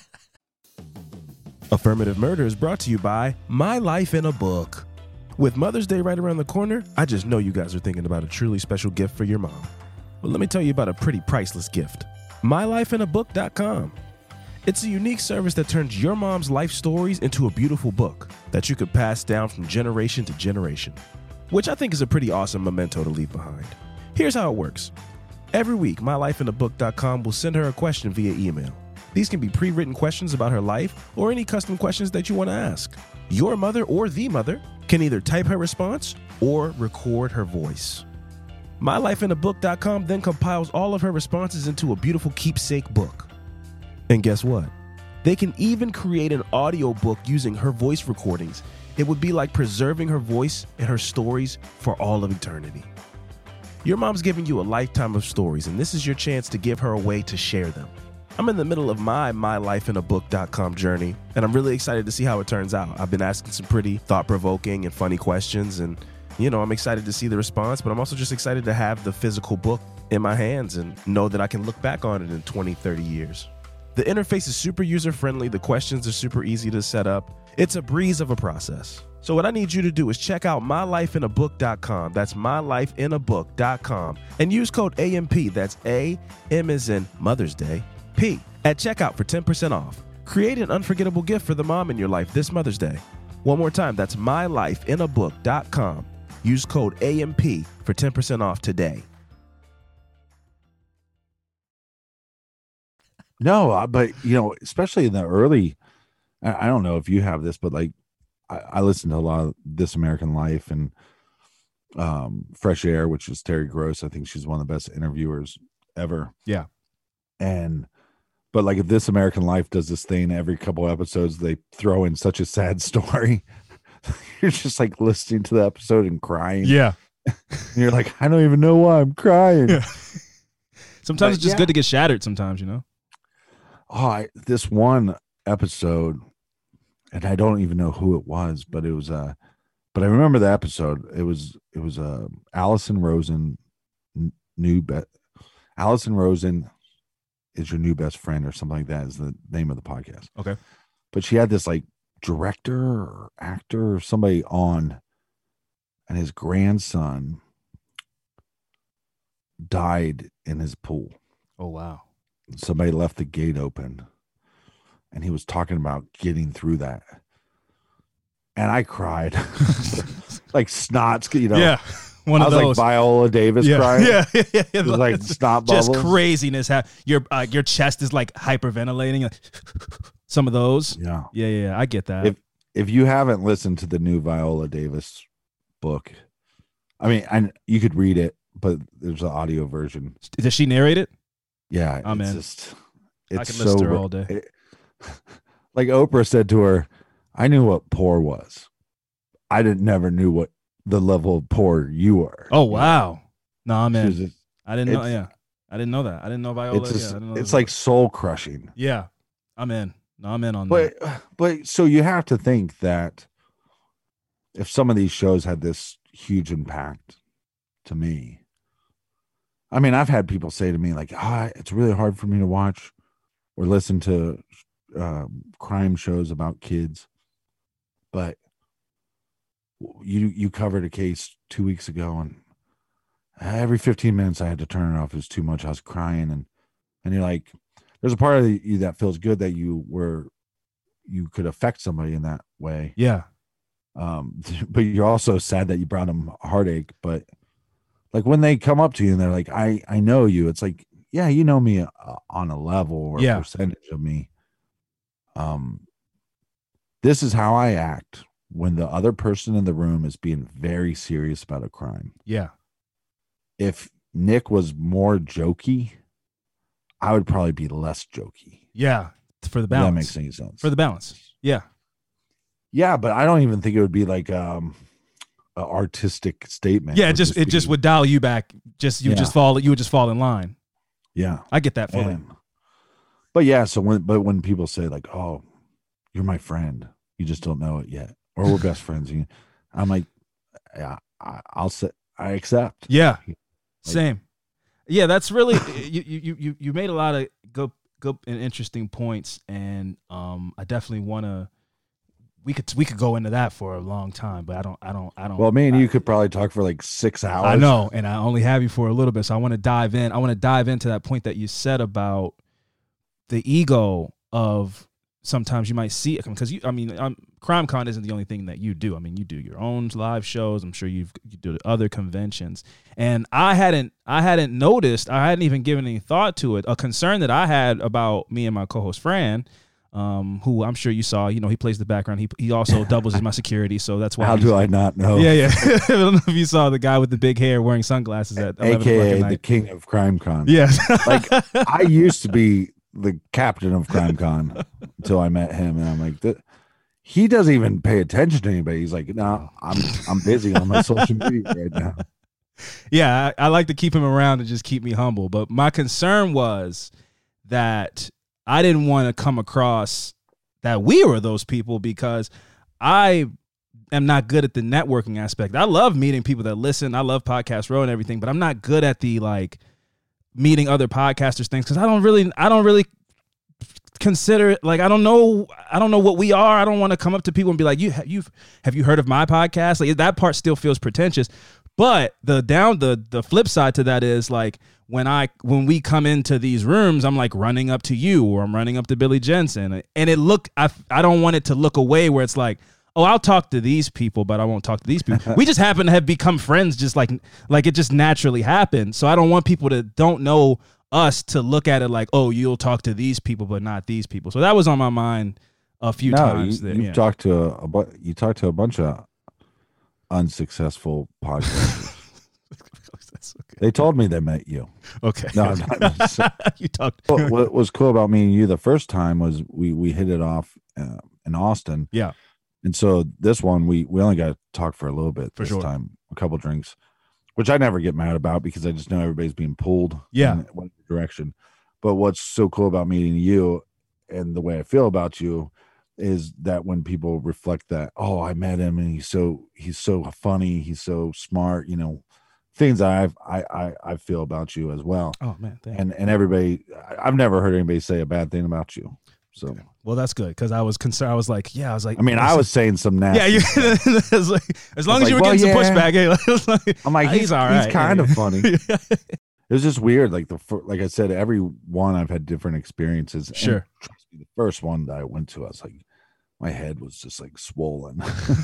Affirmative Murder is brought to you by My Life in a Book. With Mother's Day right around the corner, I just know you guys are thinking about a truly special gift for your mom. Well, let me tell you about a pretty priceless gift. my life in a book dot com. It's a unique service that turns your mom's life stories into a beautiful book that you could pass down from generation to generation, which I think is a pretty awesome memento to leave behind. Here's how it works. Every week, my life in a book dot com will send her a question via email. These can be pre-written questions about her life or any custom questions that you want to ask. Your mother or the mother can either type her response or record her voice. my life in a book dot com then compiles all of her responses into a beautiful keepsake book. And guess what? They can even create an audio book using her voice recordings. It would be like preserving her voice and her stories for all of eternity. Your mom's giving you a lifetime of stories, and this is your chance to give her a way to share them. I'm in the middle of my my life in a book dot com journey, and I'm really excited to see how it turns out. I've been asking some pretty thought-provoking and funny questions, and, you know, I'm excited to see the response, but I'm also just excited to have the physical book in my hands and know that I can look back on it in twenty, thirty years. The interface is super user-friendly. The questions are super easy to set up. It's a breeze of a process. So what I need you to do is check out my life in a book dot com. That's my life in a book dot com. And use code A M P, that's A, M as in Mother's Day, P, at checkout for ten percent off. Create an unforgettable gift for the mom in your life this Mother's Day. One more time, that's my life in a book dot com. Use code A M P for ten percent off today. no, uh, but you know, especially in the early, I, I don't know if you have this, but like I, I listen to a lot of This American Life and um, Fresh Air, which is Terry Gross. I think she's one of the best interviewers ever. Yeah. And but like if This American Life does this thing every couple episodes, they throw in such a sad story. You're just like listening to the episode and crying. Yeah. And you're like, I don't even know why I'm crying. Yeah. Sometimes But it's just yeah. good to get shattered sometimes, you know? Oh, I, this one episode, and I don't even know who it was, but it was uh but I remember the episode. It was it was uh Allison Rosen n- new bet Allison Rosen is your new best friend or something like that is the name of the podcast. Okay. But she had this like director or actor or somebody on, and his grandson died in his pool. Oh, wow. Somebody left the gate open, and he was talking about getting through that. And I cried like snots, you know. Yeah. One I of was those. like Viola Davis yeah. crying. Yeah. yeah, yeah, It was like snot just bubbles. craziness. How your uh, your chest is like hyperventilating. Like, some of those. Yeah. Yeah, yeah, yeah. I get that. If if you haven't listened to the new Viola Davis book, I mean, I, you could read it, but there's an audio version. Does she narrate it? Yeah, I'm it's in. just it's I can so listen to her all day. It, like Oprah said to her, I knew what poor was. I didn't never knew what the level of poor you were. Oh wow. No, I'm in. Just, I didn't know. Yeah. I didn't know that. I didn't know Viola. It's, just, yeah, I didn't know it's that. like soul crushing. Yeah. I'm in. No, I'm in on but, that. But so you have to think that if some of these shows had this huge impact to me, I mean, I've had people say to me like, ah, oh, it's really hard for me to watch or listen to uh, crime shows about kids. But you you covered a case two weeks ago, and every fifteen minutes I had to turn it off. It was too much. I was crying, and and you're like, there's a part of you that feels good that you were you could affect somebody in that way. Yeah. Um, but you're also sad that you brought them heartache. But like when they come up to you and they're like, I, I know you, it's like, yeah, you know me uh, on a level or yeah. a percentage of me. Um, this is how I act when the other person in the room is being very serious about a crime. Yeah. If Nick was more jokey, I would probably be less jokey. Yeah. For the balance. If that makes any sense. For the balance. Yeah. Yeah, but I don't even think it would be like um an artistic statement. Yeah, it just, just it be, just would dial you back. Just you yeah. just fall you would just fall in line. Yeah. I get that fully. And, but yeah, so when but when people say like, "Oh, you're my friend. You just don't know it yet." Or we're best friends. I'm like, yeah, I, I'll say I accept. Yeah. Like, same. Yeah, that's really you you you you made a lot of good good and interesting points, and um I definitely want to we could we could go into that for a long time, but I don't I don't I don't Well, me and I, you could probably talk for like six hours. I know, and I only have you for a little bit, so I want to dive in. I want to dive into that point that you said about the ego of sometimes you might see it because you I mean um, CrimeCon isn't the only thing that you do. I mean, you do your own live shows. I'm sure you've you do other conventions, and I hadn't I hadn't noticed. I hadn't even given any thought to it. A concern that I had about me and my co-host Fran, um, who I'm sure you saw. You know, he plays the background. He he also doubles as my security, so that's why. How do I not know? Yeah, yeah. I don't know if you saw the guy with the big hair wearing sunglasses at A K A the king of CrimeCon. Yes, like I used to be the captain of CrimeCon until I met him, and I'm like, he doesn't even pay attention to anybody. He's like, no, nah, I'm I'm busy on my social media right now. Yeah, I, I like to keep him around and just keep me humble. But my concern was that I didn't want to come across that we were those people because I am not good at the networking aspect. I love meeting people that listen. I love Podcast Row and everything, but I'm not good at the like meeting other podcasters things because I don't really I don't really consider it like I don't know I don't know what we are. I don't want to come up to people and be like, you have you have you heard of my podcast? Like that part still feels pretentious. But the down the the flip side to that is like when I when we come into these rooms, I'm like running up to you or I'm running up to Billy Jensen, and it look I I don't want it to look away where it's like, oh, I'll talk to these people, but I won't talk to these people. We just happen to have become friends, just like like it just naturally happened. So I don't want people that don't know us to look at it like, oh, you'll talk to these people, but not these people. So that was on my mind a few no, times. You, that, you've yeah. talked to a, a bu- you talked to a bunch of unsuccessful podcasters. Okay. They told me they met you. Okay. No, not, you talked. what, what was cool about me and you the first time was we we hit it off uh, in Austin. Yeah. And so this one, we, we only got to talk for a little bit for this sure. time, a couple drinks, which I never get mad about because I just know everybody's being pulled yeah. in one direction. But what's so cool about meeting you and the way I feel about you is that when people reflect that, oh, I met him and he's so he's so funny, he's so smart, you know, things I've I I, I feel about you as well. Oh man, thank and and everybody, I've never heard anybody say a bad thing about you. So okay. Well, that's good because I was concerned. I was like, yeah, I was like, I mean, I was saying some nasty. Yeah, you, like, as long as like, you were well, getting yeah. some pushback, hey, like, I'm like, he's, he's all right. He's kind yeah. of funny. It was just weird. Like the like I said, every one I've had different experiences. Sure. And trust me, the first one that I went to, I was like, my head was just like swollen.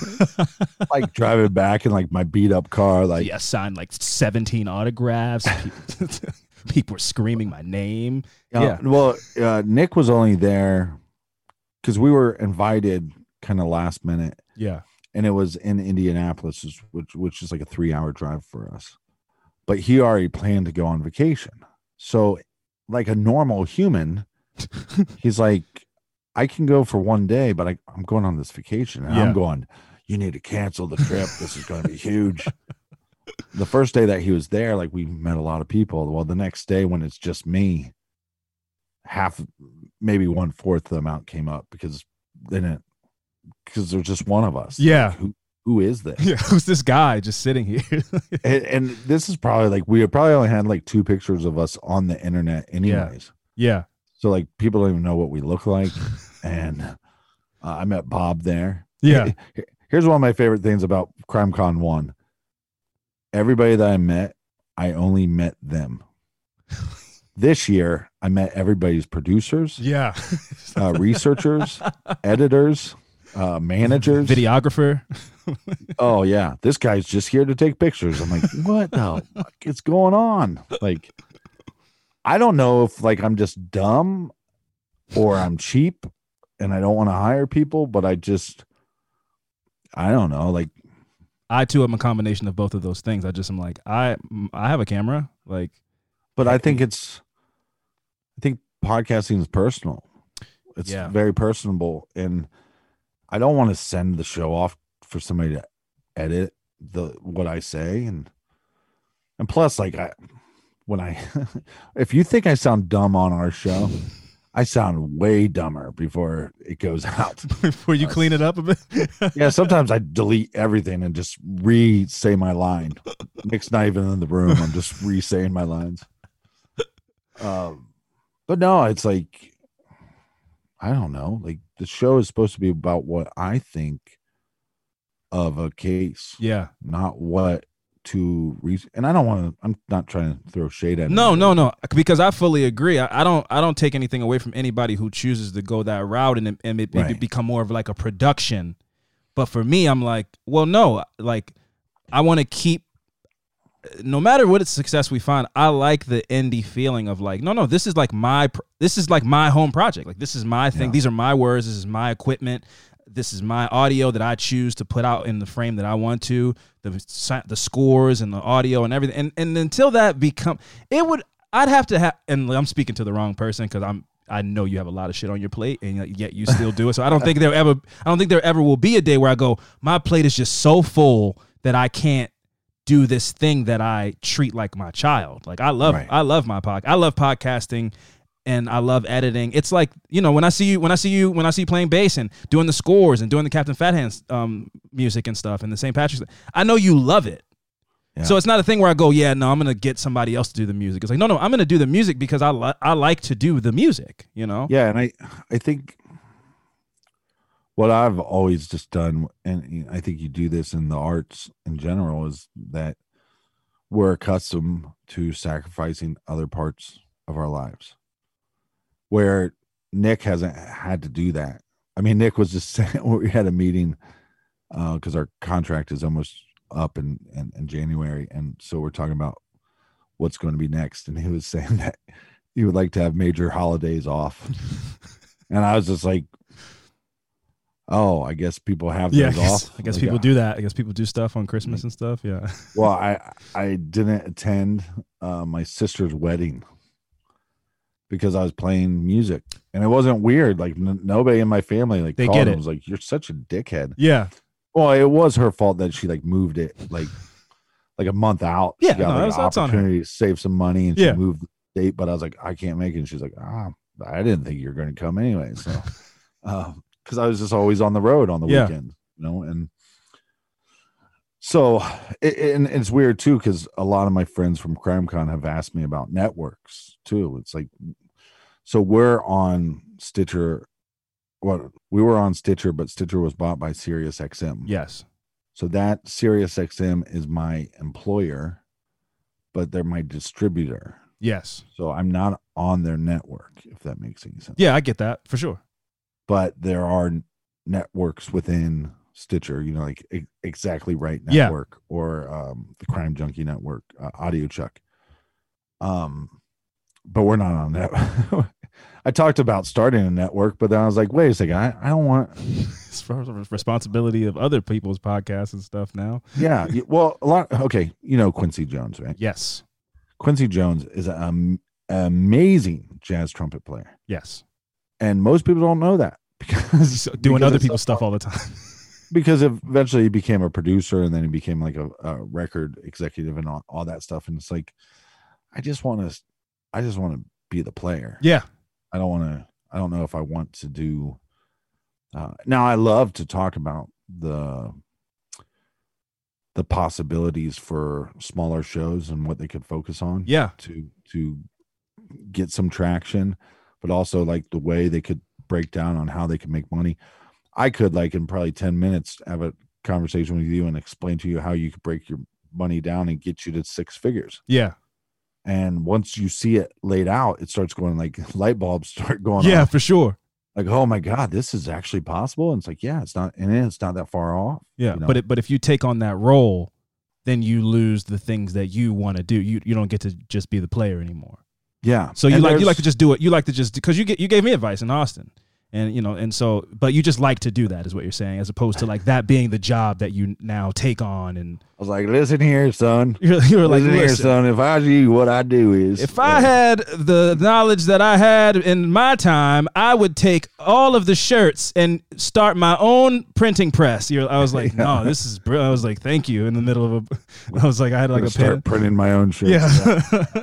Like driving back in like my beat up car, like yeah, signed like seventeen autographs. People, people were screaming my name. Uh, yeah. Well, uh, Nick was only there because we were invited kind of last minute. Yeah. And it was in Indianapolis, which which is like a three hour drive for us. but he already planned to go on vacation. So like a normal human, he's like, I can go for one day, but I, I'm going on this vacation. And Yeah. I'm going, you need to cancel the trip. This is going to be huge. The first day that he was there, like we met a lot of people. Well, the next day when it's just me, half, maybe one fourth of the amount came up because then it, because there's just one of us. Yeah. Like, who, who is this? Yeah, who's this guy just sitting here? and, and this is probably like, we probably only had like two pictures of us on the internet anyways. Yeah. So like people don't even know what we look like. And uh, I met Bob there. Yeah. Here's one of my favorite things about CrimeCon one. Everybody that I met, I only met them. This year, I met everybody's producers, Yeah. uh, researchers, editors, uh, managers, Videographer. Oh yeah, this guy's just here to take pictures. I'm like, what the fuck is going on? Like, I don't know if like I'm just dumb or I'm cheap and I don't want to hire people, but I just, I don't know. Like, I too am a combination of both of those things. I just am like, I I have a camera, like, but I think it's, I think podcasting is personal. It's Yeah. very personable, and I don't want to send the show off for somebody to edit the what I say, and and plus, like I, when I, if you think I sound dumb on our show, I sound way dumber before it goes out. before you clean it up a bit. Yeah, sometimes I delete everything and just re-say my line. Nick's not even in the room. I'm just re-saying my lines. Um, but no, it's like, I don't know. Like the show is supposed to be about what I think of a case, Yeah. not what to reason. And I don't want to. I'm not trying to throw shade at. No, anybody. no, no. Because I fully agree. I, I don't. I don't take anything away from anybody who chooses to go that route and and it, Right. it become more of like a production. But for me, I'm like, well, no. Like, I want to keep. No matter what success we find, I like the indie feeling of like, no, no. This is like my. This is like my home project. Like this is my thing. Yeah. These are my words. This is my equipment. This is my audio that I choose to put out in the frame that I want to, the the scores and the audio and everything. And and until that become, it would, I'd have to have, and I'm speaking to the wrong person because I'm, I know you have a lot of shit on your plate and yet you still do it. So I don't think there ever, I don't think there ever will be a day where I go, my plate is just so full that I can't do this thing that I treat like my child. Like I love, Right. I love my pod, I love podcasting. And I love editing. It's like, you know, when I see you, when I see you, when I see you playing bass and doing the scores and doing the Captain Fat Hands um, music and stuff and the Saint Patrick's, I know you love it. Yeah. So it's not a thing where I go, yeah, no, I'm going to get somebody else to do the music. It's like, no, no, I'm going to do the music because I, li- I like to do the music, you know? Yeah, and I I think what I've always just done, and I think you do this in the arts in general, is that we're accustomed to sacrificing other parts of our lives. Where Nick hasn't had to do that. I mean, Nick was just saying, we had a meeting because uh, our contract is almost up in, in, in January. And so we're talking about what's going to be next. And he was saying that he would like to have major holidays off. And I was just like, oh, I guess people have Yeah, I those guess, off. I guess Like, people uh, do that. I guess people do stuff on Christmas and stuff. Yeah. Well, I, I didn't attend uh, my sister's wedding because I was playing music, and it wasn't weird. Like n- nobody in my family like They called get and it. was like, "You're such a dickhead." Yeah. Well, it was her fault that she like moved it like like a month out. Yeah, she got no, like, that's- an that's on her. opportunity to save some money, and Yeah. she moved the date. But I was like, I can't make it. And she's like, ah, I didn't think you were going to come anyway. So, because I was just always on the road on the Yeah. weekend, you know, and. So, it, and it's weird too, because a lot of my friends from CrimeCon have asked me about networks too. It's like, so we're on Stitcher. Well, we were on Stitcher, but Stitcher was bought by SiriusXM. Yes. So that SiriusXM is my employer, but they're my distributor. Yes. So I'm not on their network, if that makes any sense. Yeah, I get that for sure. But there are networks within Stitcher, you know, like e- Exactly Right Yeah. Network or um, the Crime Junkie Network, uh, Audio Chuck. Um, but we're not on that. I talked about starting a network, but then I was like, wait a second, I, I don't want. It's for the responsibility of other people's podcasts and stuff now. Yeah, well, a lot. Okay, you know Quincy Jones, right? Yes. Quincy Jones is an amazing jazz trumpet player. Yes. And most people don't know that because He's doing because other people's stuff all the time. Because eventually he became a producer, and then he became like a, a record executive and all, all that stuff. And it's like, I just want to, I just want to be the player. Yeah. I don't want to. I don't know if I want to do. Uh, now I love to talk about the the possibilities for smaller shows and what they could focus on. Yeah. To to get some traction, but also like the way they could break down on how they can make money. I could, like, in probably ten minutes, have a conversation with you and explain to you how you could break your money down and get you to six figures. Yeah. And once you see it laid out, it starts going, like, light bulbs start going Yeah, off. for sure. Like, oh my God, this is actually possible. And it's like, yeah, it's not, and it's not that far off. Yeah. you know? But it, but if you take on that role, then you lose the things that you want to do. You you don't get to just be the player anymore. Yeah. So you And like you there's- like to just do it. You like to just because you get you gave me advice in Austin. And, you know, and so, but you just like to do that is what you're saying, as opposed to like that being the job that you now take on. And I was like, listen here, son. you're, you're like, listen here, listen, son. If I was you, what I do is, if I had the knowledge that I had in my time, I would take all of the shirts and start my own printing press. You're, I was like, Yeah. no, this is brilliant. I was like, thank you. In the middle of a, I was like, I had like a start pen. printing my own shit. Yeah.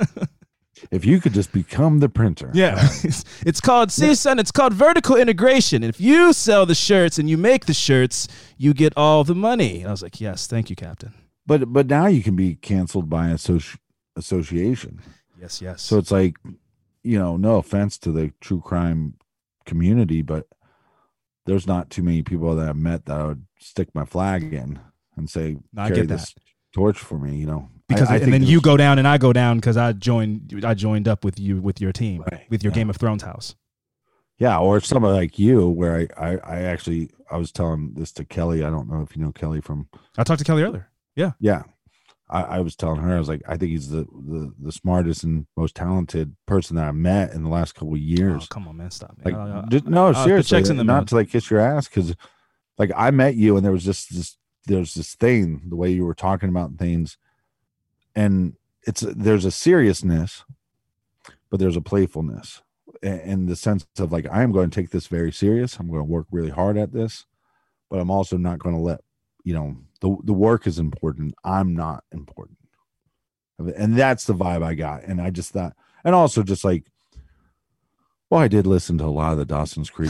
If you could just become the printer. Yeah, it's, it's called, see, son, it's called vertical integration. If you sell the shirts and you make the shirts, you get all the money. And I was like, yes, thank you, Captain. But but now you can be canceled by associ- association. Yes, yes. So it's like, you know, no offense to the true crime community, but there's not too many people that I've met that I would stick my flag in and say, No, I carry get that. this torch for me, you know. because I, I and think then you there's- go down and I go down because I joined I joined up with you with your team, Right, with your yeah. Game of Thrones house. Yeah, or somebody like you, where I, I, I actually, I was telling this to Kelly. I don't know if you know Kelly from, I talked to Kelly earlier. yeah. I, I was telling her, I was like, I think he's the, the, the smartest and most talented person that I met in the last couple of years. Oh, come on, man, stop. Like, Man. I- I- just, no, I'll put seriously, checks in the not mail. to like kiss your ass, because like I met you and there was just this, there's this thing, the way you were talking about things, and it's there's a seriousness, but there's a playfulness, in, in the sense of like, I am going to take this very serious. I'm going to work really hard at this, but I'm also not going to let, you know, the the work is important. I'm not important, and that's the vibe I got. And I just thought, and also just like, well, I did listen to a lot of the Dawson's Creek.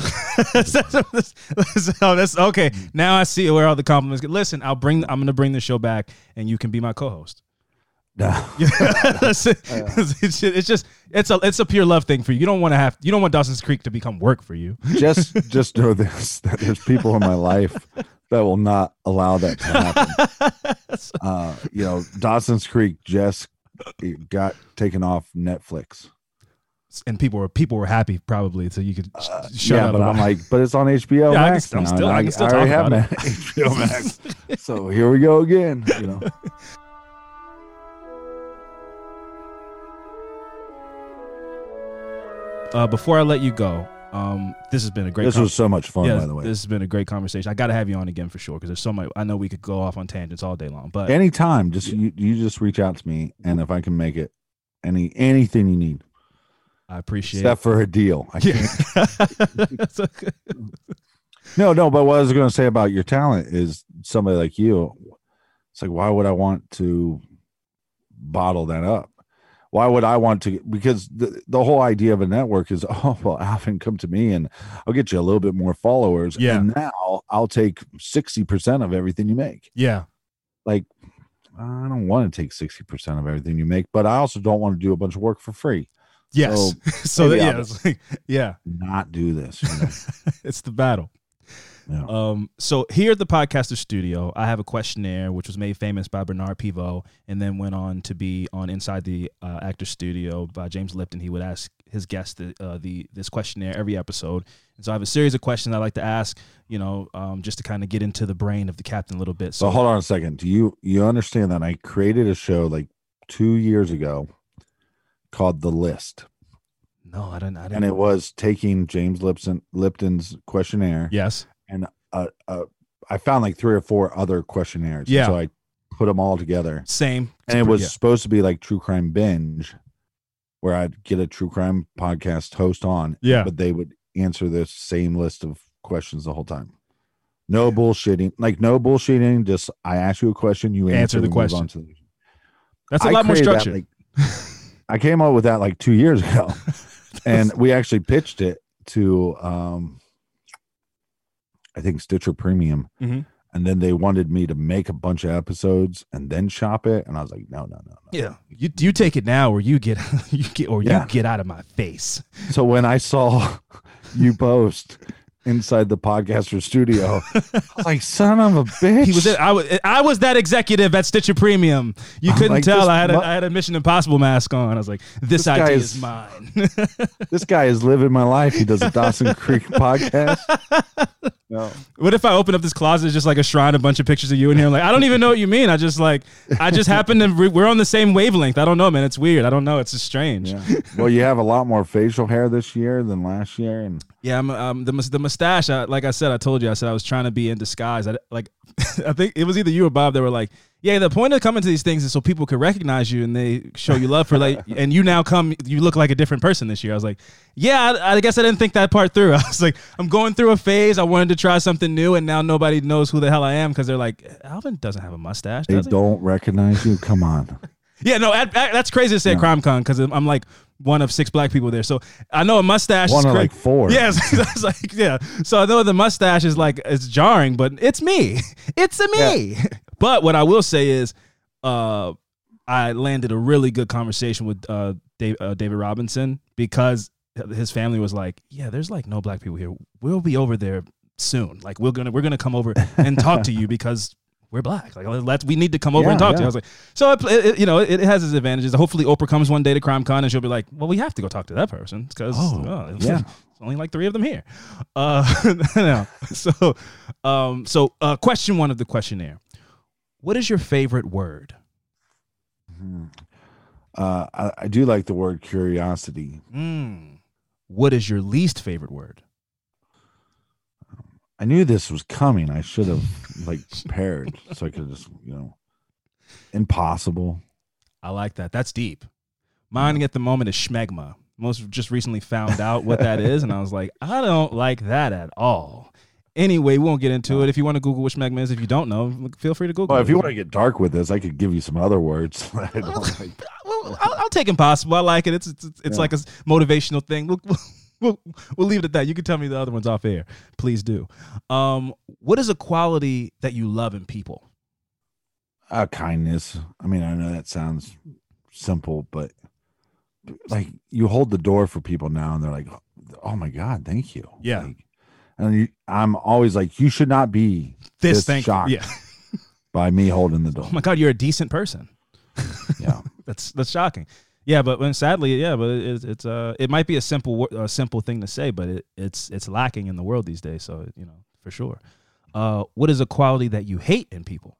oh, that's okay. Now I see where all the compliments get. Listen, I'll bring. I'm going to bring the show back, and you can be my co-host. No. That's it. it's, just, it's just it's a it's a pure love thing for you. You don't want to have you don't want Dawson's Creek to become work for you. just just know this, that there's people in my life that will not allow that to happen. Uh, you know, Dawson's Creek just got taken off Netflix. And people were people were happy probably, so you could sh- Uh, shut yeah, up. but about I'm it. like, but it's on H B O Yeah, I can Max st- I'm now, still- and I can still I already talk have about Ma- H B O Max. So here we go again. You know, uh, before I let you go, um, this has been a great. this con- was so much fun, yeah, by the way. this has been a great conversation. I got to have you on again for sure because there's so much. I know we could go off on tangents all day long, but Anytime, just you, you just reach out to me, and if I can make it, any anything you need, I appreciate except for a deal. I can't. it. Yeah. No, no, but what I was going to say about your talent is somebody like you. It's like, why would I want to bottle that up? Why would I want to? Because the, the whole idea of a network is, oh, well, Alvin, come to me and I'll get you a little bit more followers. Yeah. And now I'll take sixty percent of everything you make. yeah, Like, I don't want to take sixty percent of everything you make, but I also don't want to do a bunch of work for free. yes. So, So, that, maybe yeah, I'll- it's like, yeah, Not do this. You know? it's the battle. Yeah. Um, so here at the Podcaster Studio, I have a questionnaire which was made famous by Bernard Pivot and then went on to be on Inside the uh, Actor Studio by James Lipton. He would ask his guests the, uh, the this questionnaire every episode. And so I have a series of questions I like to ask, you know, um, just to kind of get into the brain of the captain a little bit. So So hold on a second. Do you you understand that I created a show like two years ago called The List? No, I didn't. I didn't. And it was taking James Lipton Lipton's questionnaire. Yes. And uh, uh, I found like three or four other questionnaires. Yeah. So I put them all together. Same. And it was yeah. supposed to be like True Crime Binge, where I'd get a true crime podcast host on. Yeah. But they would answer the same list of questions the whole time. No bullshitting. Like no bullshitting. Just I ask you a question, you answer, Answer the we move question. on to the- That's a I lot more created that, structured. like, I came up with that like two years ago. And we actually pitched it to um I think Stitcher Premium. Mm-hmm. And then they wanted me to make a bunch of episodes and then shop it. And I was like, no, no, no, no. Yeah. You you take it now or you get you get or Yeah. you get out of my face. So when I saw you post inside the podcaster studio, I was like, son of a bitch. He was I was I was that executive at Stitcher Premium. You I'm couldn't like, tell this I had a mu- I had a Mission Impossible mask on. I was like, this, This guy idea is- is mine. This guy is living my life. He does a Dawson Creek podcast. No. What if I open up this closet, it's just like a shrine, a bunch of pictures of you in here? I'm like, I don't even know what you mean. I just like, I just happen to, re- we're on the same wavelength. I don't know, man. It's weird. I don't know. It's just strange. Yeah. Well, you have a lot more facial hair this year than last year. And Yeah, I'm, um, the mus- the mustache. I, like I said, I told you, I said I was trying to be in disguise. I, like, I think it was either you or Bob that were like, "Yeah, the point of coming to these things is so people can recognize you and they show you love for like." And you now come, you look like a different person this year. I was like, "Yeah, I, I guess I didn't think that part through." I was like, "I'm going through a phase. I wanted to try something new, and now nobody knows who the hell I am because they're like, Alvin doesn't have a mustache, they does he?" don't recognize you. Come on. Yeah, no, at, at, that's crazy to say at No. CrimeCon because I'm, I'm like one of six black people there. So I know a mustache One is of cra- like four. Yes, I was like, yeah. So I know the mustache is like it's jarring, but it's me. It's a me. But what I will say is, uh, I landed a really good conversation with uh, Dave, uh, David Robinson because his family was like, "Yeah, there's like no black people here. We'll be over there soon. Like we're gonna we're gonna come over and talk to you because." We're black. Like let's. We need to come over Yeah, and talk yeah. to you. I was like, so it, it, you know, it, it has its advantages. Hopefully, Oprah comes one day to CrimeCon and she'll be like, "Well, we have to go talk to that person because Oh, oh, yeah. there's only like three of them here." Uh, no. So, um, so uh, question one of the questionnaire: what is your favorite word? Uh, I, I do like the word curiosity. Mm. What is your least favorite word? I knew this was coming. I should have like prepared so I could just, you know, impossible. I like that. That's deep. Mine at the moment is schmegma. Most just recently found out what that is, and I was like, I don't like that at all. Anyway, we won't get into it. If you want to Google what schmegma is, if you don't know, feel free to Google Well, it. if you want to get dark with this, I could give you some other words. that I don't like. Well, I'll, I'll take impossible. I like it. It's it's, it's Yeah. like a motivational thing. We'll, we'll we'll leave it at that. You can tell me the other ones off air. Please do. Um, what is a quality that you love in people? Uh, kindness. I mean, I know that sounds simple, but like you hold the door for people now, and they're like, "Oh my god, thank you." Yeah. Like, and you, I'm always like, "You should not be This, this thank shocked you. Yeah. by me holding the door." Oh my God, you're a decent person. Yeah. That's that's shocking. Yeah, but when sadly, yeah, but it, it's it's uh it might be a simple wo- a simple thing to say, but it, it's it's lacking in the world these days. So you know for sure. Uh, what is a quality that you hate in people?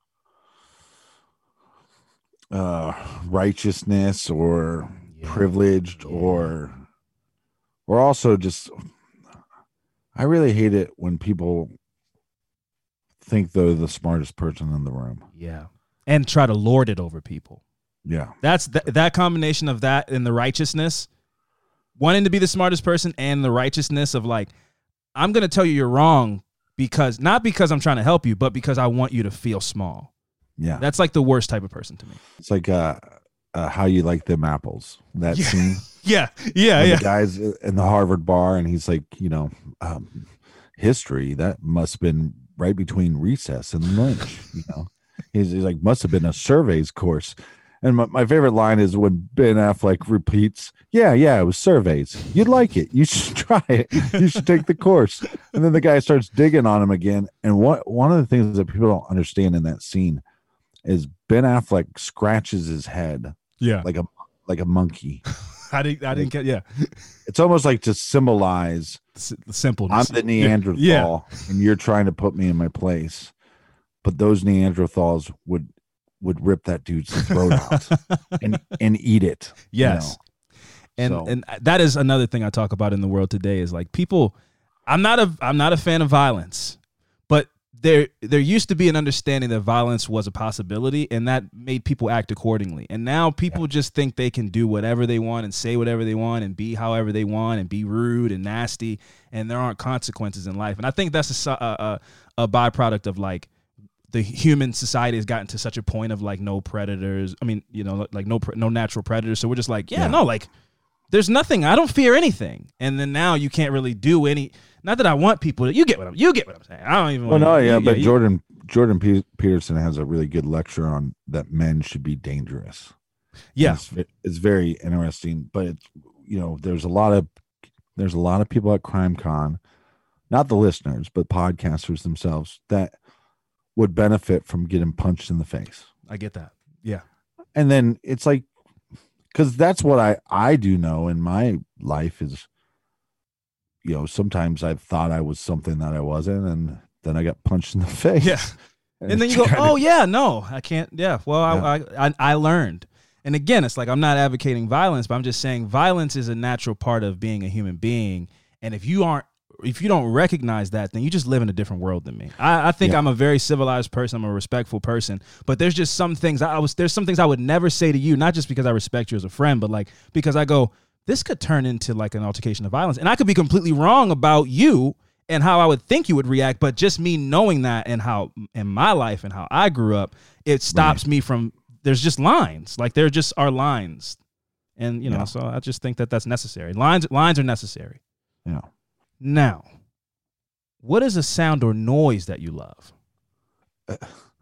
uh righteousness or Yeah. privileged Yeah. or or also just I really hate it when people think they're the smartest person in the room. Yeah, and try to lord it over people. Yeah. That's th- that combination of that and the righteousness, wanting to be the smartest person, and the righteousness of like, I'm gonna tell you you're wrong because not because I'm trying to help you, but because I want you to feel small. Yeah. That's like the worst type of person to me. It's like uh, uh how you like them apples. That Yeah. scene. Yeah, yeah, when yeah. the guy's in the Harvard bar and he's like, you know, um, history that must have been right between recess and lunch. You know, he's, he's like, must have been a surveys course. And my, my favorite line is when Ben Affleck repeats, "Yeah, yeah, it was surveys. You'd like it. You should try it. You should take the course." And then the guy starts digging on him again. And what one of the things that people don't understand in that scene is Ben Affleck scratches his head Yeah, like a like a monkey. I didn't. I didn't get. Yeah, It's almost like to symbolize S- simple. I'm the Neanderthal Yeah. and you're trying to put me in my place. But those Neanderthals would would rip that dude's throat out and and eat it. you Yes. know? And So- and that is another thing I talk about in the world today is like people. I'm not a I'm not a fan of violence, but there there used to be an understanding that violence was a possibility, and that made people act accordingly. And now people yeah. just think they can do whatever they want and say whatever they want and be however they want and be rude and nasty, and there aren't consequences in life. And I think that's a a, a byproduct of like the human society has gotten to such a point of like no predators. I mean, you know, like no no natural predators. So we're just like, yeah, yeah. no, like. There's nothing. I don't fear anything. And then now you can't really do any. Not that I want people to. You get what I'm. You get what I'm saying. I don't even. Well, no, yeah, you, but yeah, Jordan Jordan P- Peterson has a really good lecture on that men should be dangerous. Yeah, it's, it's very interesting. But it's, you know, there's a lot of there's a lot of people at CrimeCon, not the listeners, but podcasters themselves that would benefit from getting punched in the face. I get that. Yeah, and then it's like. Because that's what I, I do know in my life is, you know, sometimes I've thought I was something that I wasn't, and then I got punched in the face. Yeah. And, and then you go, oh, of, yeah, no, I can't. Yeah. Well, yeah. I, I I learned. And again, it's like I'm not advocating violence, but I'm just saying violence is a natural part of being a human being. And if you aren't, if you don't recognize that, then you just live in a different world than me. I, I think yeah. I'm a very civilized person. I'm a respectful person, but there's just some things I was, there's some things I would never say to you, not just because I respect you as a friend, but like, because I go, this could turn into like an altercation of violence. And I could be completely wrong about you and how I would think you would react. But just me knowing that and how in my life and how I grew up, it stops right. me from, there's just lines. Like there just are lines. And, you know, yeah. so I just think that that's necessary. Lines, lines are necessary. Yeah. Now, what is a sound or noise that you love? I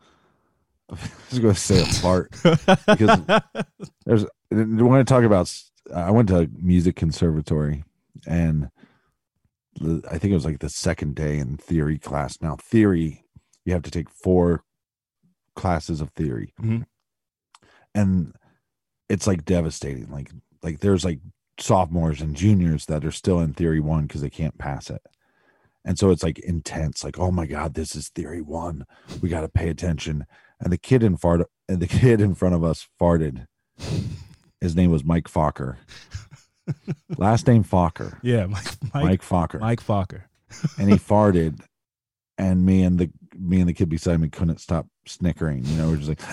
was going to say a fart because there's. When I talk about, I went to a music conservatory, and the, I think it was like the second day in theory class. Now, theory, you have to take four classes of theory, mm-hmm. and it's like devastating. Like, like there's like. sophomores and juniors that are still in theory one because they can't pass it, and so it's like intense, like, oh my god, this is theory one, we got to pay attention. And the kid in fart and the kid in front of us farted. His name was Mike Fokker. Last name Fokker. Yeah, Mike Mike, Mike Fokker. Mike Fokker. And he farted, and me and the me and the kid beside me couldn't stop snickering. You know, we're just like,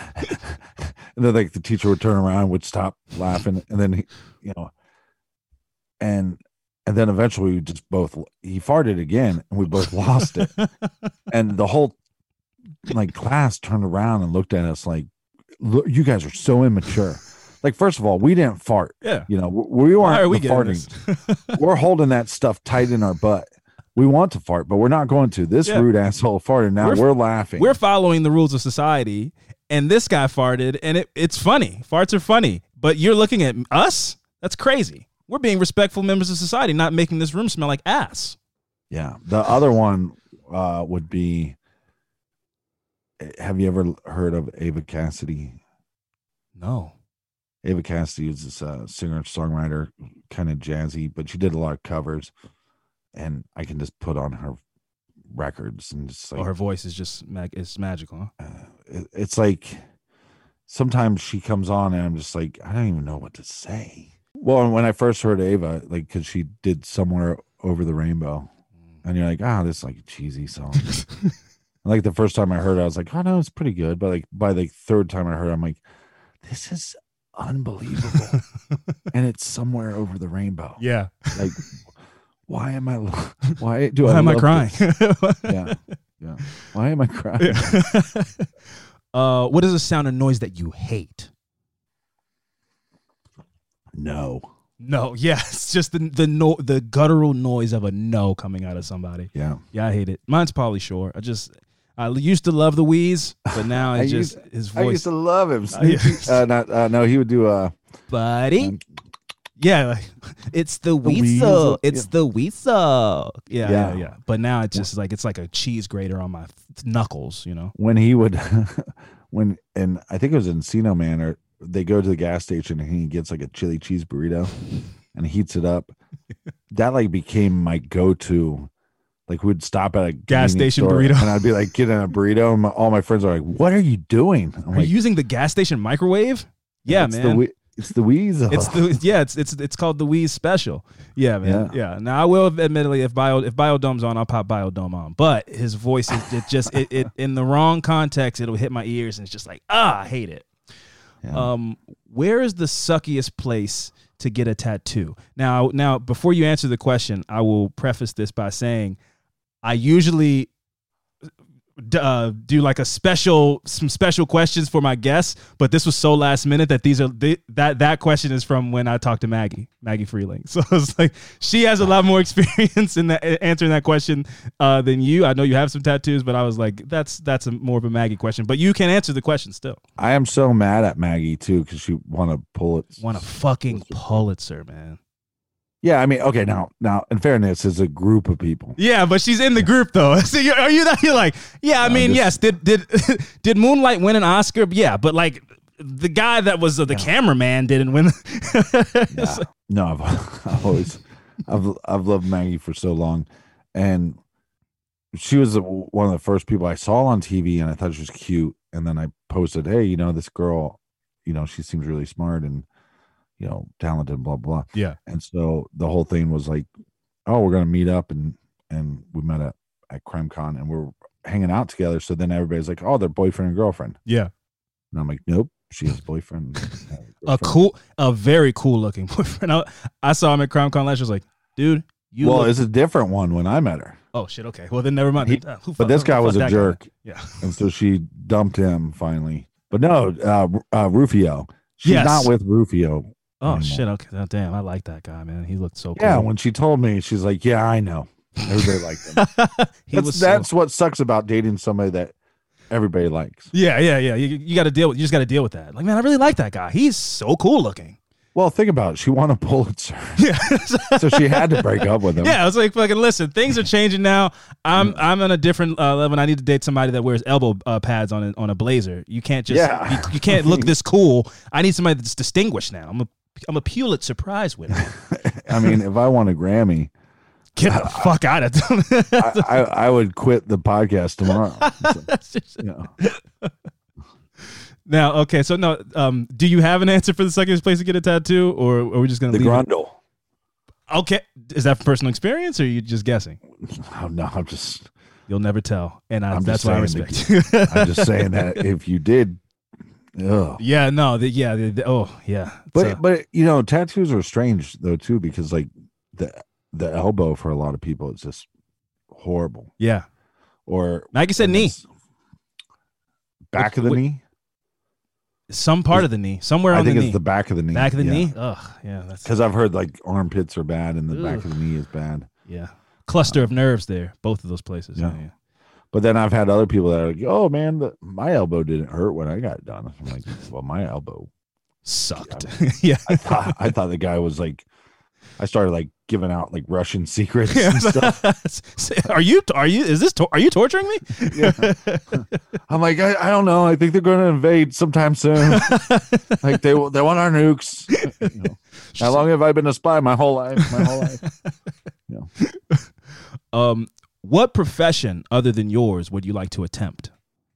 and then like the teacher would turn around, would stop laughing, and then he, you know, and and then eventually we just both he farted again, and we both lost it, and the whole like class turned around and looked at us like, look, you guys are so immature. Like, first of all, we didn't fart. Yeah, you know, we weren't are we farting. We're holding that stuff tight in our butt. We want to fart, but we're not going to. This yeah. rude asshole farted. Now we're, we're laughing. We're following the rules of society, and this guy farted, and it, it's funny. Farts are funny, but you're looking at us? That's crazy. We're being respectful members of society, not making this room smell like ass. Yeah. The other one uh, would be, have you ever heard of Ava Cassidy? No. Ava Cassidy is this uh, singer-songwriter, kind of jazzy, but she did a lot of covers. And I can just put on her records and just like, oh, her voice is just mag- it's magical. Huh? Uh, it, it's like sometimes she comes on and I'm just like, I don't even know what to say. Well, when I first heard Ava, like, because she did Somewhere Over the Rainbow, and you're like, ah, oh, this is like a cheesy song. Like the first time I heard it, I was like, oh no, it's pretty good. But like by the third time I heard it, I'm like, this is unbelievable. And it's Somewhere Over the Rainbow. Yeah. Like, why am I? Why do why I? am I crying? yeah, yeah. Why am I crying? Yeah. uh, what is a sound or noise that you hate? No. No. Yeah, it's just the the no the guttural noise of a no coming out of somebody. Yeah. Yeah, I hate it. Mine's Pauly Shore. I just I used to love the wheeze, but now it's just used, his voice. I used to love him. uh, not uh, no, he would do a uh, buddy. Um, Yeah, like, it's the, the weasel. weasel. It's yeah. the weasel. Yeah, yeah, yeah, yeah. But now it's just like it's like a cheese grater on my knuckles, you know. When he would, when and I think it was Encino Man, or they go to the gas station and he gets like a chili cheese burrito and heats it up. That like became my go-to. Like we'd stop at a gas station store, burrito, and I'd be like getting a burrito, and my, all my friends are like, "What are you doing?" I'm are like, you using the gas station microwave? Yeah, man. The, It's the Weezer. It's the yeah. It's it's it's called the Weez Special. Yeah, man. Yeah. yeah. Now I will admittedly, if bio if Biodome's on, I'll pop Biodome on. But his voice is it just it, it in the wrong context, it'll hit my ears, and it's just like ah, I hate it. Yeah. Um, where is the suckiest place to get a tattoo? Now, now before you answer the question, I will preface this by saying I usually Uh, do like a special, some special questions for my guests, but this was so last minute that these are they, that that question is from when I talked to Maggie, Maggie Freeling. So it's like she has a lot more experience in that answering that question uh, than you. I know you have some tattoos, but I was like, that's that's a, more of a Maggie question. But you can answer the question still. I am so mad at Maggie too because she won a Pulitzer. Won a fucking Pulitzer, man. Yeah, I mean, okay, now, now, in fairness, it's a group of people. Yeah, but she's in the group though. So you're, are you that? You're like, yeah, I mean, just, yes. Did did did Moonlight win an Oscar? Yeah, but like the guy that was uh, the yeah. cameraman didn't win. yeah. No, I've, I've always, I've I've loved Maggie for so long, and she was the, one of the first people I saw on T V, and I thought she was cute. And then I posted, hey, you know, this girl, you know, she seems really smart and, you know, talented, blah, blah. Yeah. And so the whole thing was like, oh, we're going to meet up. And, and we met at, at CrimeCon and we're hanging out together. So then everybody's like, oh, they're boyfriend and girlfriend. Yeah. And I'm like, nope, she has a boyfriend. a cool, a very cool looking boyfriend. I, I saw him at CrimeCon last year. I was like, dude, you Well, look- it's a different one when I met her. Oh, shit. Okay. Well, then never mind. He, uh, who but this guy was a jerk. Guy? Yeah. And so she dumped him finally. But no, uh, uh, Rufio. She's yes. not with Rufio. Oh, anymore. Shit. Okay. Oh, damn. I like that guy, man. He looked so cool. Yeah. When she told me, she's like, yeah, I know. Everybody liked him. he that's was that's so... what sucks about dating somebody that everybody likes. Yeah. Yeah. Yeah. You, you got to deal with, you just got to deal with that. Like, man, I really like that guy. He's so cool looking. Well, think about it. She won a Pulitzer. Yeah. So she had to break up with him. Yeah, I was like, fucking listen, things are changing now. I'm I'm on a different uh, level. I need to date somebody that wears elbow uh, pads on a, on a blazer. You can't just yeah. you, you can't look this cool. I need somebody that's distinguished now. I'm a I'm a Pulitzer Prize winner. I mean, if I won a Grammy, get the I, fuck out of it. I, I I would quit the podcast tomorrow. So, you know. Now, okay, so no, um, do you have an answer for the second place to get a tattoo, or are we just gonna the leave grundle? It? Okay, is that from personal experience, or are you just guessing? Oh, no, I'm just. You'll never tell, and I, that's why I respect you. I'm just saying that if you did, ugh. yeah, no, the, yeah, the, the, oh, yeah, but a, but you know, tattoos are strange though too because like the the elbow for a lot of people is just horrible. Yeah, or Maggie said knee, back what, of the what, knee. Some part of the knee, somewhere on I think the it's knee. the back of the knee. Back of the yeah. knee? Ugh, yeah. That's because I've heard like armpits are bad and the Ugh. back of the knee is bad. Yeah. Cluster um, of nerves there, both of those places. Yeah. yeah. But then I've had other people that are like, oh man, the, my elbow didn't hurt when I got it done. I'm like, well, my elbow sucked. Yeah. yeah. I thought I thought the guy was like, I started like giving out like Russian secrets and stuff. Are you, are you, is this, are you torturing me? Yeah. I'm like, I, I don't know. I think they're going to invade sometime soon. Like they they want our nukes. You know, how long have I been a spy? My whole life. My whole life. You know. Um, what profession other than yours would you like to attempt?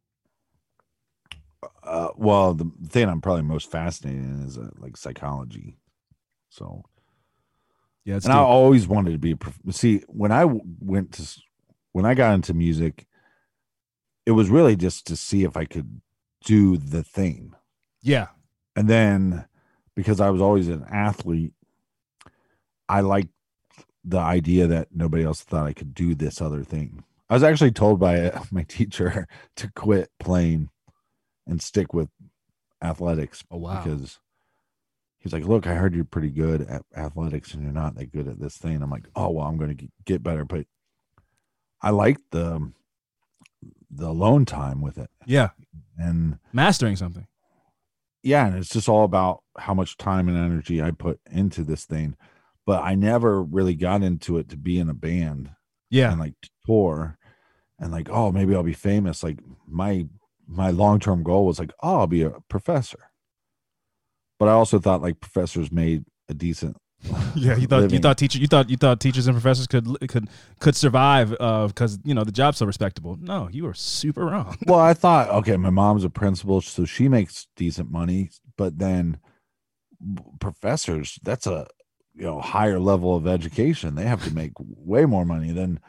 Uh, well, the thing I'm probably most fascinated in is uh, like psychology. So. Yeah, and deep. I always wanted to be a prof- see when I went to when I got into music, it was really just to see if I could do the thing. Yeah, and then because I was always an athlete, I liked the idea that nobody else thought I could do this other thing. I was actually told by uh, my teacher to quit playing and stick with athletics. Oh wow! Because he's like, look, I heard you're pretty good at athletics and you're not that good at this thing. I'm like, oh, well, I'm going to get better. But I like the, the alone time with it. Yeah. And mastering something. Yeah. And it's just all about how much time and energy I put into this thing. But I never really got into it to be in a band. Yeah. And like tour and like, oh, maybe I'll be famous. Like my, my long-term goal was like, oh, I'll be a professor. But I also thought like professors made a decent. Yeah, you thought living. you thought teacher you thought you thought teachers and professors could could could survive because uh, you know the job's so respectable. No, you were super wrong. Well, I thought okay, my mom's a principal, so she makes decent money. But then professors, that's a, you know, higher level of education. They have to make way more money than,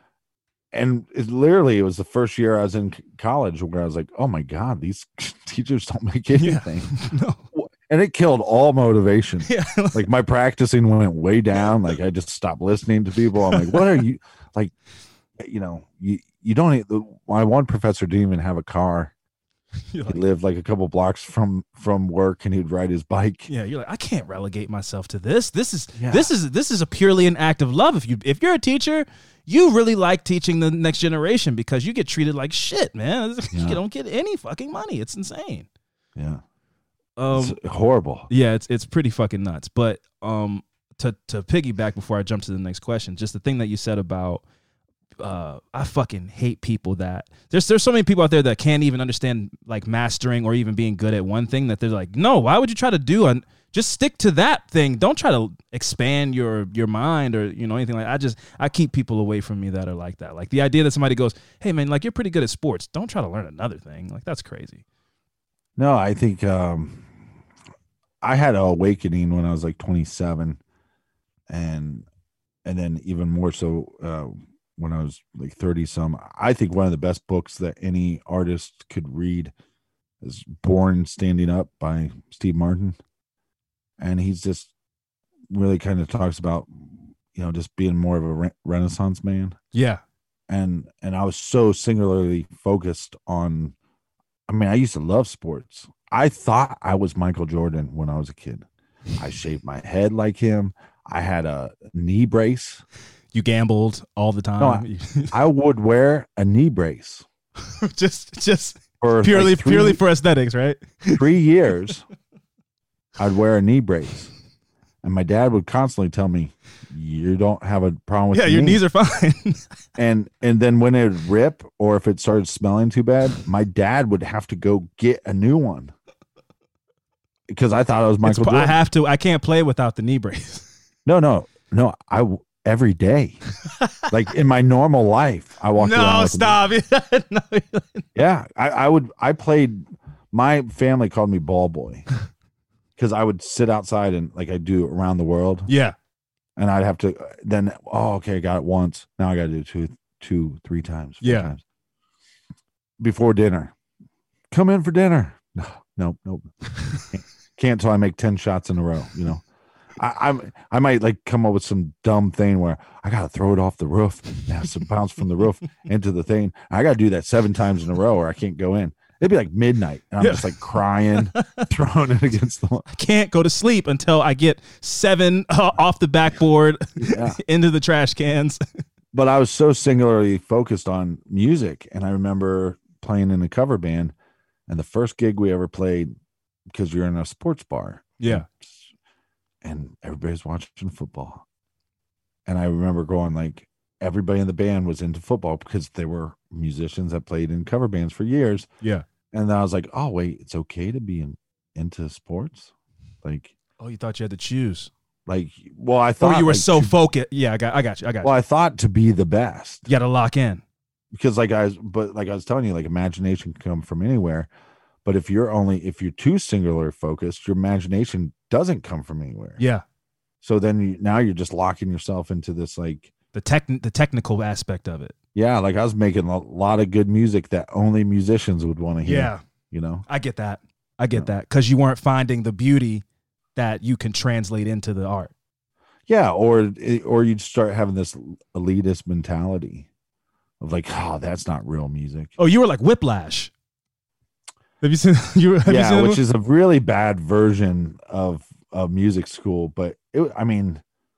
and it literally, it was the first year I was in college where I was like, oh my God, these teachers don't make anything. Yeah. No. And it killed all motivation. Yeah. Like my practicing went way down. Like I just stopped listening to people. I'm like, what are you like? You know, you, you don't, my one professor didn't even have a car. You're he like, lived like a couple blocks from, from work, and he'd ride his bike. yeah. You're like, I can't relegate myself to this. This is, Yeah. this is, this is a purely an act of love. If you, if you're a teacher, you really like teaching the next generation because you get treated like shit, man. Yeah. You don't get any fucking money. It's insane. Yeah. Um, It's horrible. yeah, it's it's pretty fucking nuts. But um, to to piggyback before I jump to the next question, just the thing that you said about, uh, I fucking hate people that there's there's so many people out there that can't even understand like mastering or even being good at one thing, that they're like, no, why would you try to do an just stick to that thing. Don't try to expand your your mind or, you know, anything like that. I just, I keep people away from me that are like that. Like the idea that somebody goes, hey man, like you're pretty good at sports. Don't try to learn another thing. Like that's crazy. No, I think um, I had an awakening when I was like twenty-seven, and and then even more so uh, when I was like thirty some. I think one of the best books that any artist could read is Born Standing Up by Steve Martin. And he's just really kind of talks about, you know, just being more of a re- Renaissance man. Yeah. And and I was so singularly focused on, I mean, I used to love sports. I thought I was Michael Jordan when I was a kid. I shaved my head like him. I had a knee brace. You gambled all the time. No, I, I would wear a knee brace. just just for purely like three, purely for aesthetics, right? Three years. I'd wear a knee brace, and my dad would constantly tell me, "You don't have a problem with yeah, your knees are fine." and and then when it would rip, or if it started smelling too bad, my dad would have to go get a new one because I thought I was Michael It's, Jordan. I have to. I can't play without the knee brace. No, no, no. I every day, like in my normal life, I walked around. No, with stop. no. Yeah, I, I would. I played. My family called me ball boy. Because I would sit outside and like I do around the world. Yeah. And I'd have to then, oh, okay, I got it once. Now I got to do two, two, three times. Yeah. Times. Before dinner. Come in for dinner. No, nope, nope. Can't until I make ten shots in a row, you know. I, I'm I might like come up with some dumb thing where I gotta throw it off the roof and have some bounce from the roof into the thing. I gotta do that seven times in a row or I can't go in. It'd be like midnight, and I'm Yeah. just like crying, throwing it against the wall. I can't go to sleep until I get seven uh, off the backboard Yeah. into the trash cans. But I was so singularly focused on music, and I remember playing in a cover band, and the first gig we ever played, because you're in a sports bar, Yeah. and everybody's watching football, and I remember going like, everybody in the band was into football because they were musicians that played in cover bands for years. Yeah. And then I was like, oh wait, it's okay to be in, into sports, like, Oh, you thought you had to choose. like, well, I thought Oh, you were like, so to- focused. Yeah, I got, I got you. I got you. well, I thought to be the best. You got to lock in. Because like I was, but like I was telling you, like imagination can come from anywhere. But if you're only, if you're too singular focused, your imagination doesn't come from anywhere. Yeah. So then you, now you're just locking yourself into this, like, The tech, the technical aspect of it. yeah, like I was making a lot of good music that only musicians would want to hear. Yeah. You know? I get that. I get Yeah. that. Because you weren't finding the beauty that you can translate into the art. Yeah. Or, or you'd start having this elitist mentality of like, oh, that's not real music. Oh, you were like Whiplash. Have you seen? You have you Yeah, seen that which movie? is a really bad version of, of music school. But it, I mean,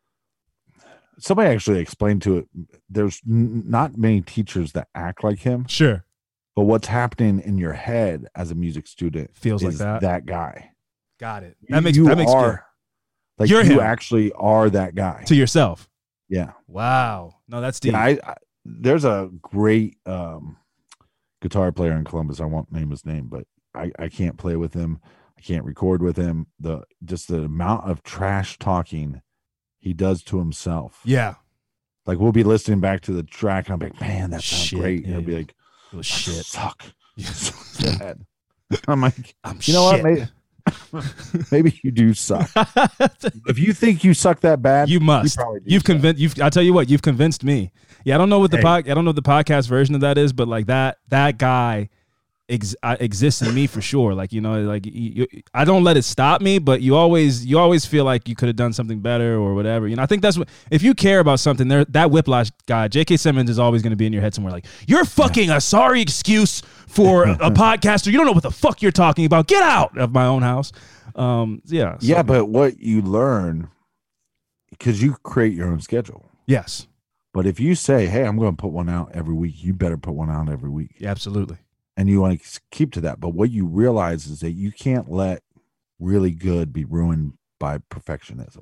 somebody actually explained to it, there's n- not many teachers that act like him, Sure. but what's happening in your head as a music student Feels like is that. that guy. Got it. That You- makes you that makes are, good. like You're you him. actually are that guy. To yourself. Yeah. Wow. No, that's deep. Yeah, I, I there's a great um guitar player in Columbus. I won't name his name, but I, I can't play with him. I can't record with him. The just the amount of trash talking he does to himself. yeah. Like we'll be listening back to the track and I'll be like, man, that sounds Shit, great. And yeah, he'll be yeah. like, It was "I shit. suck. Yeah. So sad. I'm like, I'm you know shit. what? Maybe, Maybe you do suck. If you think you suck that bad, you must. You probably do you've suck. convinced. You've. I tell you what. You've convinced me. Yeah, I don't know what the Hey. pod, I don't know what the podcast version of that is, but like that that guy ex, uh, exists in me for sure. Like you know, like you, you, I don't let it stop me, but you always you always feel like you could have done something better or whatever. You know, I think that's what if you care about something, there that Whiplash guy, J K Simmons, is always going to be in your head somewhere. Like you're fucking a sorry excuse for a, a podcaster. You don't know what the fuck you're talking about. Get out of my own house. Um, yeah, so, Yeah, but what you learn, because you create your own schedule. yes, But if you say, "Hey, I'm going to put one out every week," you better put one out every week, yeah, absolutely. and you want to keep to that. But what you realize is that you can't let really good be ruined by perfectionism.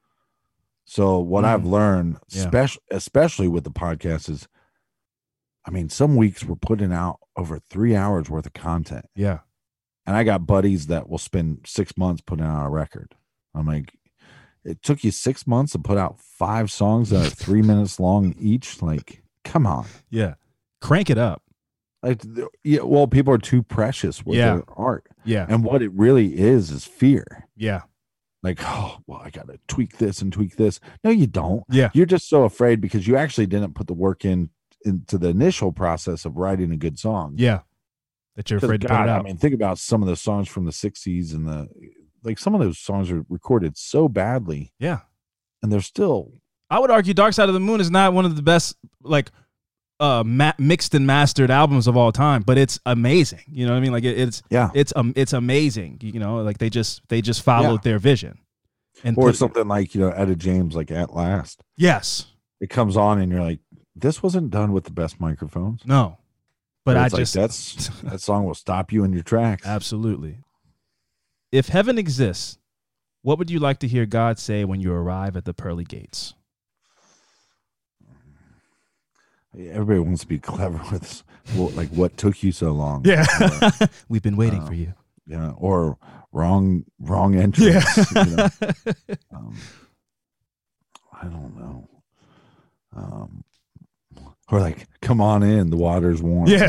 So what Mm. I've learned, Yeah. especially especially with the podcast, is, I mean, some weeks we're putting out over three hours worth of content, Yeah, and I got buddies that will spend six months putting out a record. I'm like, it took you six months to put out five songs that are three minutes long each. Like, come on. yeah. Crank it up. Like, th- yeah, well, people are too precious with Yeah. their art, Yeah, and what it really is is fear. yeah, Like, oh, well, I gotta tweak this and tweak this. No, you don't. yeah, You're just so afraid because you actually didn't put the work in into the initial process of writing a good song. yeah. That you're 'Cause afraid to God, put it I out. mean, think about some of the songs from the sixties and the like. Some of those songs are recorded so badly, Yeah. and they're still. I would argue Dark Side of the Moon is not one of the best, like, uh, ma- mixed and mastered albums of all time, but it's amazing. You know what I mean? Like it, it's, Yeah. it's, um, it's amazing. You know, like they just, they just followed their vision. And Or put- something like, you know, Etta James, like At Last. Yes. It comes on and you're like, this wasn't done with the best microphones. No. But I it's like, just, that's that song will stop you in your tracks. absolutely. If heaven exists, what would you like to hear God say when you arrive at the pearly gates? Everybody wants to be clever with this. Well, like, what took you so long? Yeah. Or, We've been waiting um, for you. you know, or wrong wrong entrance. Yeah. You know? um, I don't know. Um, or like, come on in, the water's warm. Yeah.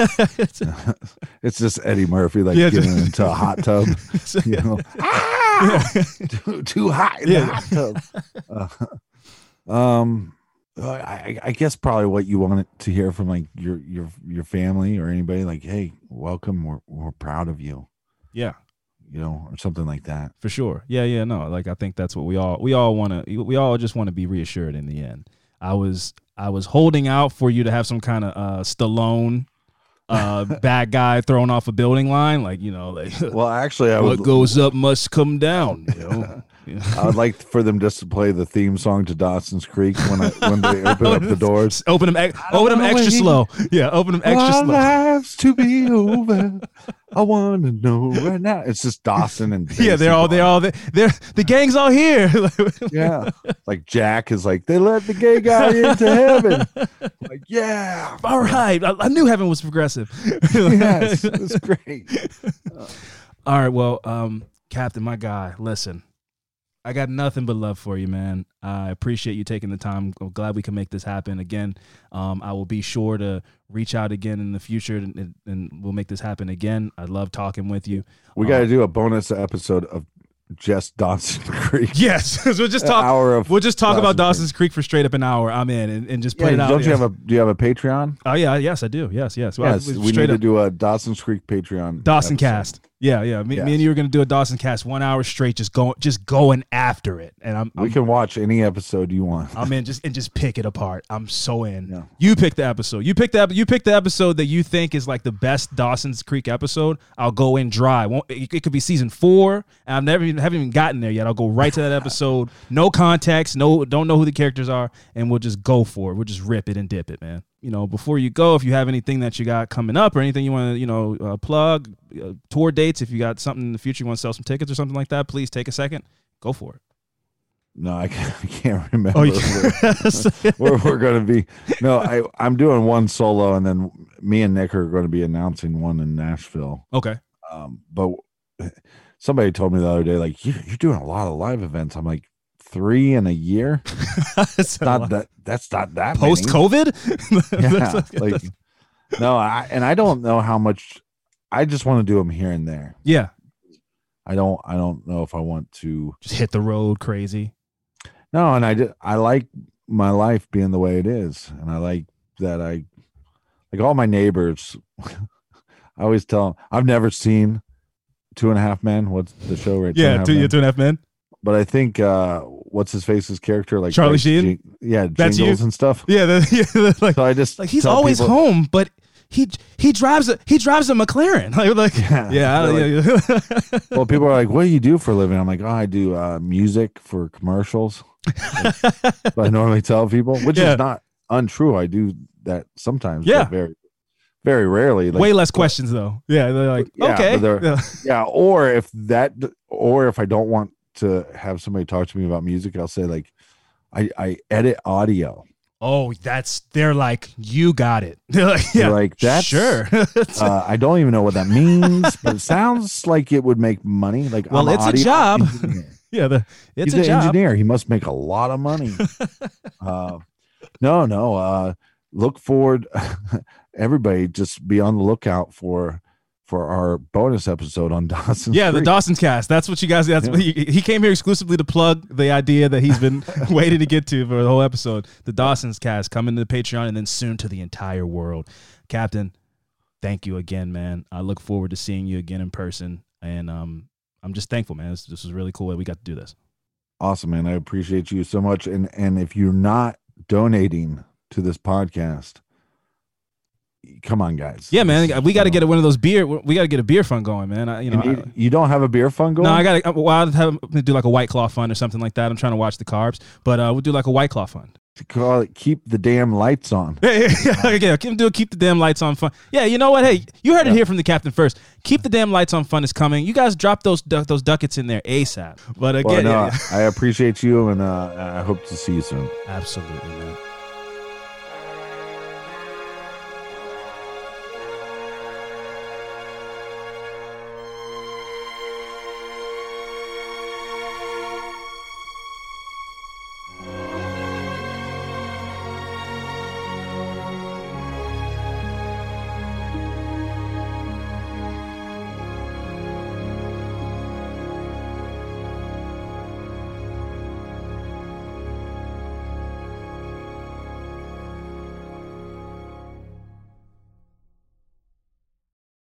It's just Eddie Murphy, like Yeah, getting just- into a hot tub. You know, ah! too, too hot in Yeah. the hot tub. Uh, um, I, I guess probably what you want to hear from like your your your family or anybody, like, hey, welcome, we're we're proud of you, Yeah. you know, or something like that. For sure. Yeah, yeah, no. Like I think that's what we all we all want to we all just want to be reassured in the end. I was I was holding out for you to have some kind of uh Stallone uh bad guy thrown off a building line, like, you know, like Well, actually, I what would goes up must come down, you know. I would like for them just to play the theme song to Dawson's Creek when I, when they open up the doors. Open them ex- open them know extra when he- slow. Yeah, open them extra Our slow. lives to be over. I want to know right now. It's just Dawson and Yeah, they're all they're all they're the gang's all here. yeah. Like Jack is like, they let the gay guy into heaven. Like, yeah, All right. I, I knew heaven was progressive. yes, it's great. All right, well, um, Captain, my guy, listen, I got nothing but love for you, man. I appreciate you taking the time. I'm glad we can make this happen again. Um, I will be sure to reach out again in the future, and, and we'll make this happen again. I love talking with you. We got to do a bonus episode of just Dawson Creek. Yes, we'll just An talk. hour of We'll just talk about Dawson's Dawson's Creek for straight up an hour. I'm in, and, and just put Yeah, it out. don't you Yeah. have a? Do you have a Patreon? Oh yeah, yes, I do. Yes, yes. Well, Yes, I- we need straight to up do a Dawson's Creek Patreon. Dawson episode. cast. Yeah, yeah. Me, me Yes. and you were gonna do a Dawson cast, one hour straight, just going, just going after it. And I'm, We I'm can watch any episode you want. I'm in, just and just pick it apart. I'm so in. Yeah. You pick the episode. You pick the ep- you pick the episode that you think is like the best Dawson's Creek episode. I'll go in dry. Won't, it, it could be season four. And I've never even haven't even gotten there yet. I'll go right to that episode. No context. No, don't know who the characters are, and we'll just go for it. We'll just rip it and dip it, man. You know, before you go, if you have anything that you got coming up or anything you want to, you know, uh, plug, uh, tour dates, if you got something in the future you want to sell some tickets or something like that, please take a second. Go for it. No, I can't, I can't remember. Oh, you where, where we're going to be. No, I, I'm doing one solo, and then me and Nick are going to be announcing one in Nashville. Okay. Um, but somebody told me the other day, like, you, you're doing a lot of live events. I'm like, three in a year? That's Not that. That's not that post many. COVID. Yeah, like, no, I and I don't know how much. I just want to do them here and there. yeah. I don't I don't know if I want to just hit the road crazy. No, and I did, I like my life being the way it is, and I like that I like all my neighbors. I always tell them I've never seen Two and a Half Men. What's the show? Right? Yeah, two, two, yeah, two and a half men. But I think uh, what's his face's character like Charlie like, Sheen. Jing- yeah, That's jingles you? and stuff. Yeah, the, yeah the, like, So I just like he's tell always people- home, but he he drives a he drives a McLaren. Like, like Yeah, yeah, I- they're yeah, yeah. Well, people are like, "What do you do for a living?" I'm like, "Oh, I do uh, music for commercials." But I normally tell people, which Yeah. is not untrue. I do that sometimes. Yeah. but very, very rarely. Like, Way less questions though. Yeah, they're like, Yeah, okay. but they're- Yeah. yeah. Or if that, or if I don't want to have somebody talk to me about music, I'll say like, I I edit audio. Oh, that's they're like, you got it. They're like, yeah, They're like, that's- sure. Uh, I don't even know what that means, but it sounds like it would make money. Like, Well, I'm an it's a audio job. engineer. yeah, the, it's He's a an job. engineer. He must make a lot of money. uh, no, no. Uh, look forward. Everybody, just be on the lookout for for our bonus episode on Dawson's Yeah, the Creek. Dawson's Cast. That's what you guys. That's Yeah. what he, he came here exclusively to plug the idea that he's been waiting to get to for the whole episode. The Dawson's Cast coming to the Patreon and then soon to the entire world. Captain, thank you again, man. I look forward to seeing you again in person, and um, I'm just thankful, man. This, this was really cool that we got to do this. Awesome, man. I appreciate you so much. And and if you're not donating to this podcast, come on, guys. Yeah, man. This is, We got to you get know, one of those beer. We got to get a beer fund going, man. I, you know. You, I- need- you don't have a beer fund going? No, I got to. Well, I'll have to do like a White Claw fund or something like that. I'm trying to watch the carbs, but uh, we'll do like a White Claw fund. Call it keep the damn lights on. Yeah, yeah, yeah. yeah. Keep, do, keep the damn lights on fun. Yeah, you know what? Hey, you heard it Yeah. here from the captain first. Keep the damn lights on fun is coming. You guys drop those du- those ducats in there ASAP. But Well, again, no, yeah, yeah. I appreciate you, and uh, I hope to see you soon. Absolutely, man.